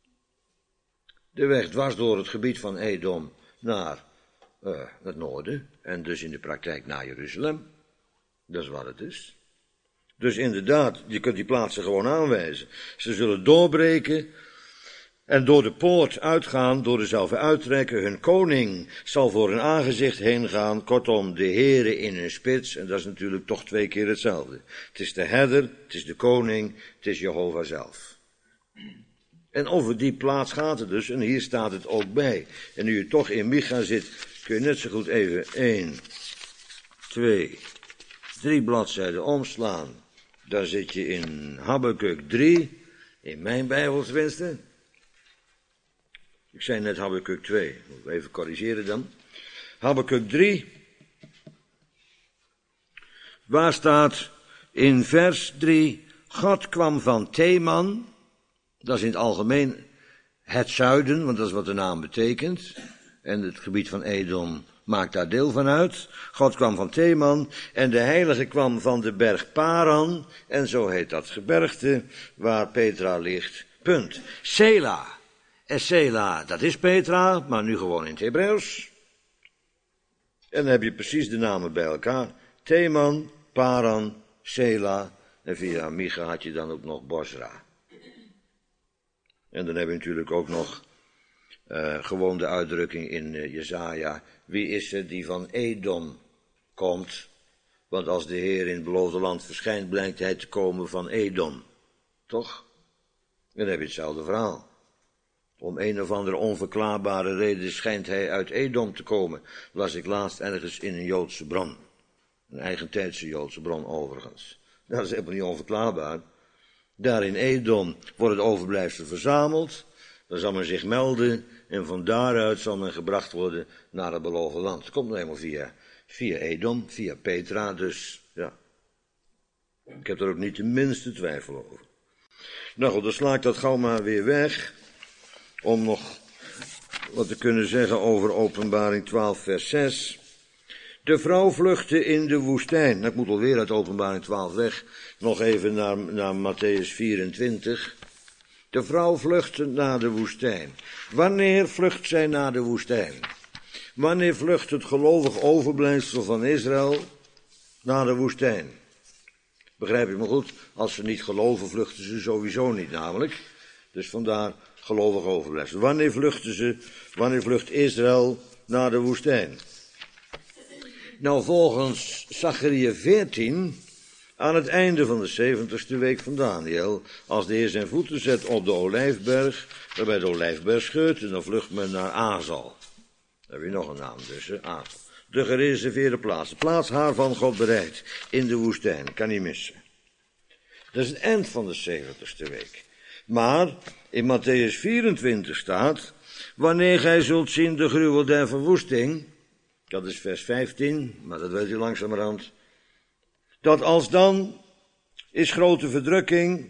De weg dwars door het gebied van Edom naar het noorden. En dus in de praktijk naar Jeruzalem. Dat is wat het is. Dus inderdaad, je kunt die plaatsen gewoon aanwijzen. Ze zullen doorbreken en door de poort uitgaan, door dezelfde uittrekken. Hun koning zal voor hun aangezicht heen gaan. Kortom, de Heere in hun spits. En dat is natuurlijk toch 2 keer hetzelfde. Het is de herder, het is de koning, het is Jehovah zelf. En over die plaats gaat het dus, en hier staat het ook bij. En nu je toch in Micha zit, kun je net zo goed even 1, 2, 3 bladzijden omslaan. Daar zit je in Habakuk 3, in mijn Bijbel tenminste. Ik zei net Habakuk 2, moet ik even corrigeren dan. Habakuk 3, waar staat in vers 3, God kwam van Teman, dat is in het algemeen het zuiden, want dat is wat de naam betekent. En het gebied van Edom maakt daar deel van uit. God kwam van Teman en de heilige kwam van de berg Paran. En zo heet dat gebergte waar Petra ligt. Punt. Sela. En Sela, dat is Petra, maar nu gewoon in het Hebreeuws. En dan heb je precies de namen bij elkaar. Teman, Paran, Sela. En via Micha had je dan ook nog Bosra. En dan heb je natuurlijk ook nog gewoon de uitdrukking in Jesaja. Wie is er die van Edom komt? Want als de Heer in het beloofde land verschijnt, blijkt hij te komen van Edom. Toch? En dan heb je hetzelfde verhaal. Om een of andere onverklaarbare reden schijnt hij uit Edom te komen. Las ik laatst ergens in een Joodse bron. Een eigentijdse Joodse bron overigens. Dat is helemaal niet onverklaarbaar. Daar in Edom wordt het overblijfsel verzameld. Dan zal men zich melden en van daaruit zal men gebracht worden naar het beloofde land. Het komt nou helemaal via Edom, via Petra, dus ja. Ik heb er ook niet de minste twijfel over. Nou goed, dan sla ik dat gauw maar weer weg, om nog wat te kunnen zeggen over Openbaring 12 vers 6. De vrouw vluchtte in de woestijn. Nou, ik moet alweer uit Openbaring 12 weg, nog even naar Matthäus 24. De vrouw vluchtte naar de woestijn. Wanneer vlucht zij naar de woestijn? Wanneer vlucht het gelovig overblijfsel van Israël naar de woestijn? Begrijp ik me goed? Als ze niet geloven, vluchten ze sowieso niet namelijk. Dus vandaar gelovig overblijfsel. Wanneer vlucht Israël naar de woestijn? Nou, volgens Zacharia 14, aan het einde van de 70ste week van Daniel, als de Heer zijn voeten zet op de Olijfberg, waarbij de Olijfberg scheurt, en dan vlucht men naar Azal. Daar heb je nog een naam dus, Azal. De gereserveerde plaats, de plaats haar van God bereidt, in de woestijn, kan niet missen. Dat is het eind van de 70ste week. Maar in Matthäus 24 staat, wanneer gij zult zien de gruwel der verwoesting, dat is vers 15, maar dat weet u langzamerhand, dat als dan is grote verdrukking,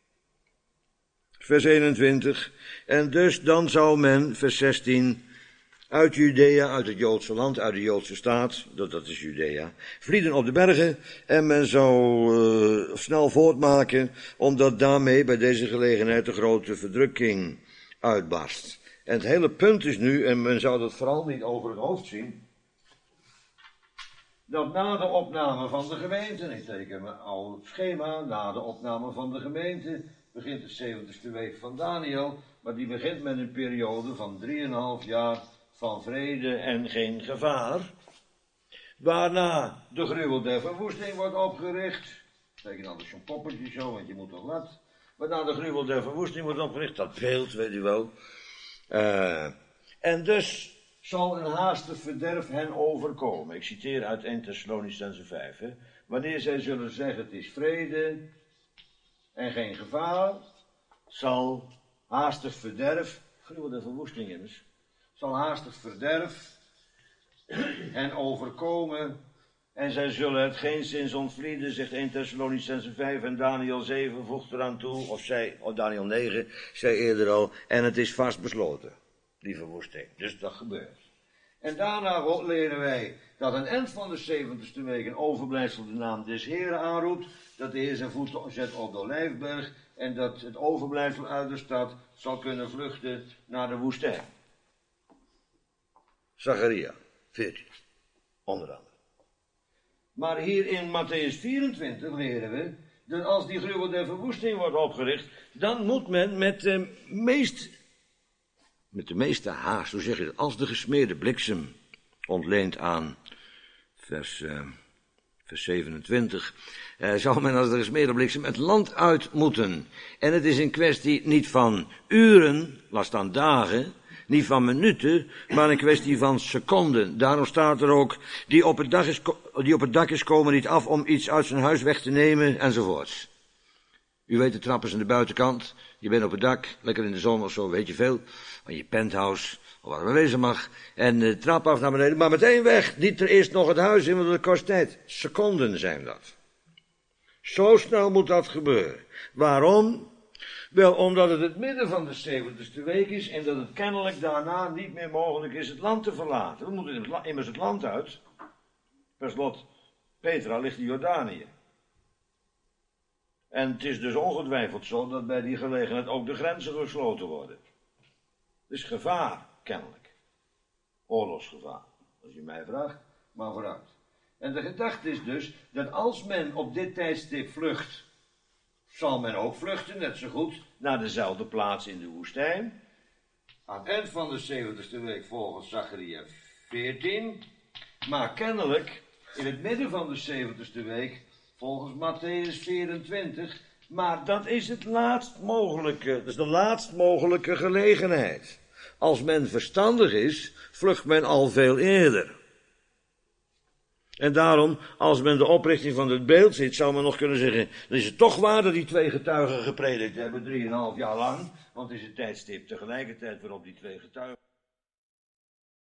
vers 21, en dus dan zou men, vers 16, uit Judea, uit het Joodse land, uit de Joodse staat, dat is Judea, vlieden op de bergen en men zou snel voortmaken, omdat daarmee bij deze gelegenheid de grote verdrukking uitbarst. En het hele punt is nu, en men zou dat vooral niet over het hoofd zien, dat na de opname van de gemeente, ik teken mijn oude schema, na de opname van de gemeente, begint de 70ste week van Daniel, maar die begint met een periode van 3,5 jaar van vrede en geen gevaar, waarna de gruwel der verwoesting wordt opgericht. Teken anders zo'n poppetje zo, want je moet toch wat. Waarna de gruwel der verwoesting wordt opgericht, dat beeld, weet u wel. En dus zal een haastig verderf hen overkomen. Ik citeer uit 1 Thessalonicenzen 5. Hè. Wanneer zij zullen zeggen het is vrede en geen gevaar, zal haastig verderf, gruwel der verwoesting immers, zal haastig verderf hen overkomen en zij zullen het geen zins ontvlieden, zegt 1 Thessalonicenzen 5 en Daniel 7 voegt eraan toe, of Daniel 9, zei eerder al, en het is vast besloten, die verwoesting. Dus dat gebeurt. En daarna leren wij dat een eind van de 70ste week een overblijfsel de naam des Heren aanroept, dat de Heer zijn voeten zet op de Olijfberg en dat het overblijfsel uit de stad zal kunnen vluchten naar de woestijn. Zacharia 14, onder andere. Maar hier in Matthäus 24 leren we dat als die gruwel der verwoesting wordt opgericht, dan moet men met de meeste haast, hoe zeg je dat, als de gesmeerde bliksem ontleent aan vers 27, zou men als de gesmeerde bliksem het land uit moeten. En het is een kwestie niet van uren, laat staan dagen, niet van minuten, maar een kwestie van seconden. Daarom staat er ook, die op het dak is komen niet af om iets uit zijn huis weg te nemen, enzovoorts. U weet, de trap is aan de buitenkant, je bent op het dak, lekker in de zon of zo, weet je veel, van je penthouse, of waar het wezen mag, en de trap af naar beneden, maar meteen weg, niet er eerst nog het huis in, want dat kost tijd. Seconden zijn dat. Zo snel moet dat gebeuren. Waarom? Wel, omdat het midden van de 70ste week is en dat het kennelijk daarna niet meer mogelijk is het land te verlaten. We moeten immers het land uit. Per slot, Petra ligt in Jordanië. En het is dus ongetwijfeld zo dat bij die gelegenheid ook de grenzen gesloten worden. Het is gevaar, kennelijk. Oorlogsgevaar, als je mij vraagt, maar vooruit. En de gedachte is dus dat als men op dit tijdstip vlucht, zal men ook vluchten, net zo goed, naar dezelfde plaats in de woestijn. Aan het eind van de 70ste week volgens Zacharia 14, maar kennelijk in het midden van de 70ste week volgens Matthäus 24, maar dat is het laatst mogelijke, dat is de laatst mogelijke gelegenheid. Als men verstandig is, vlucht men al veel eerder. En daarom, als men de oprichting van het beeld ziet, zou men nog kunnen zeggen, dan is het toch waar dat die twee getuigen gepredikt hebben, 3,5 jaar lang, want het is het tijdstip tegelijkertijd waarop die twee getuigen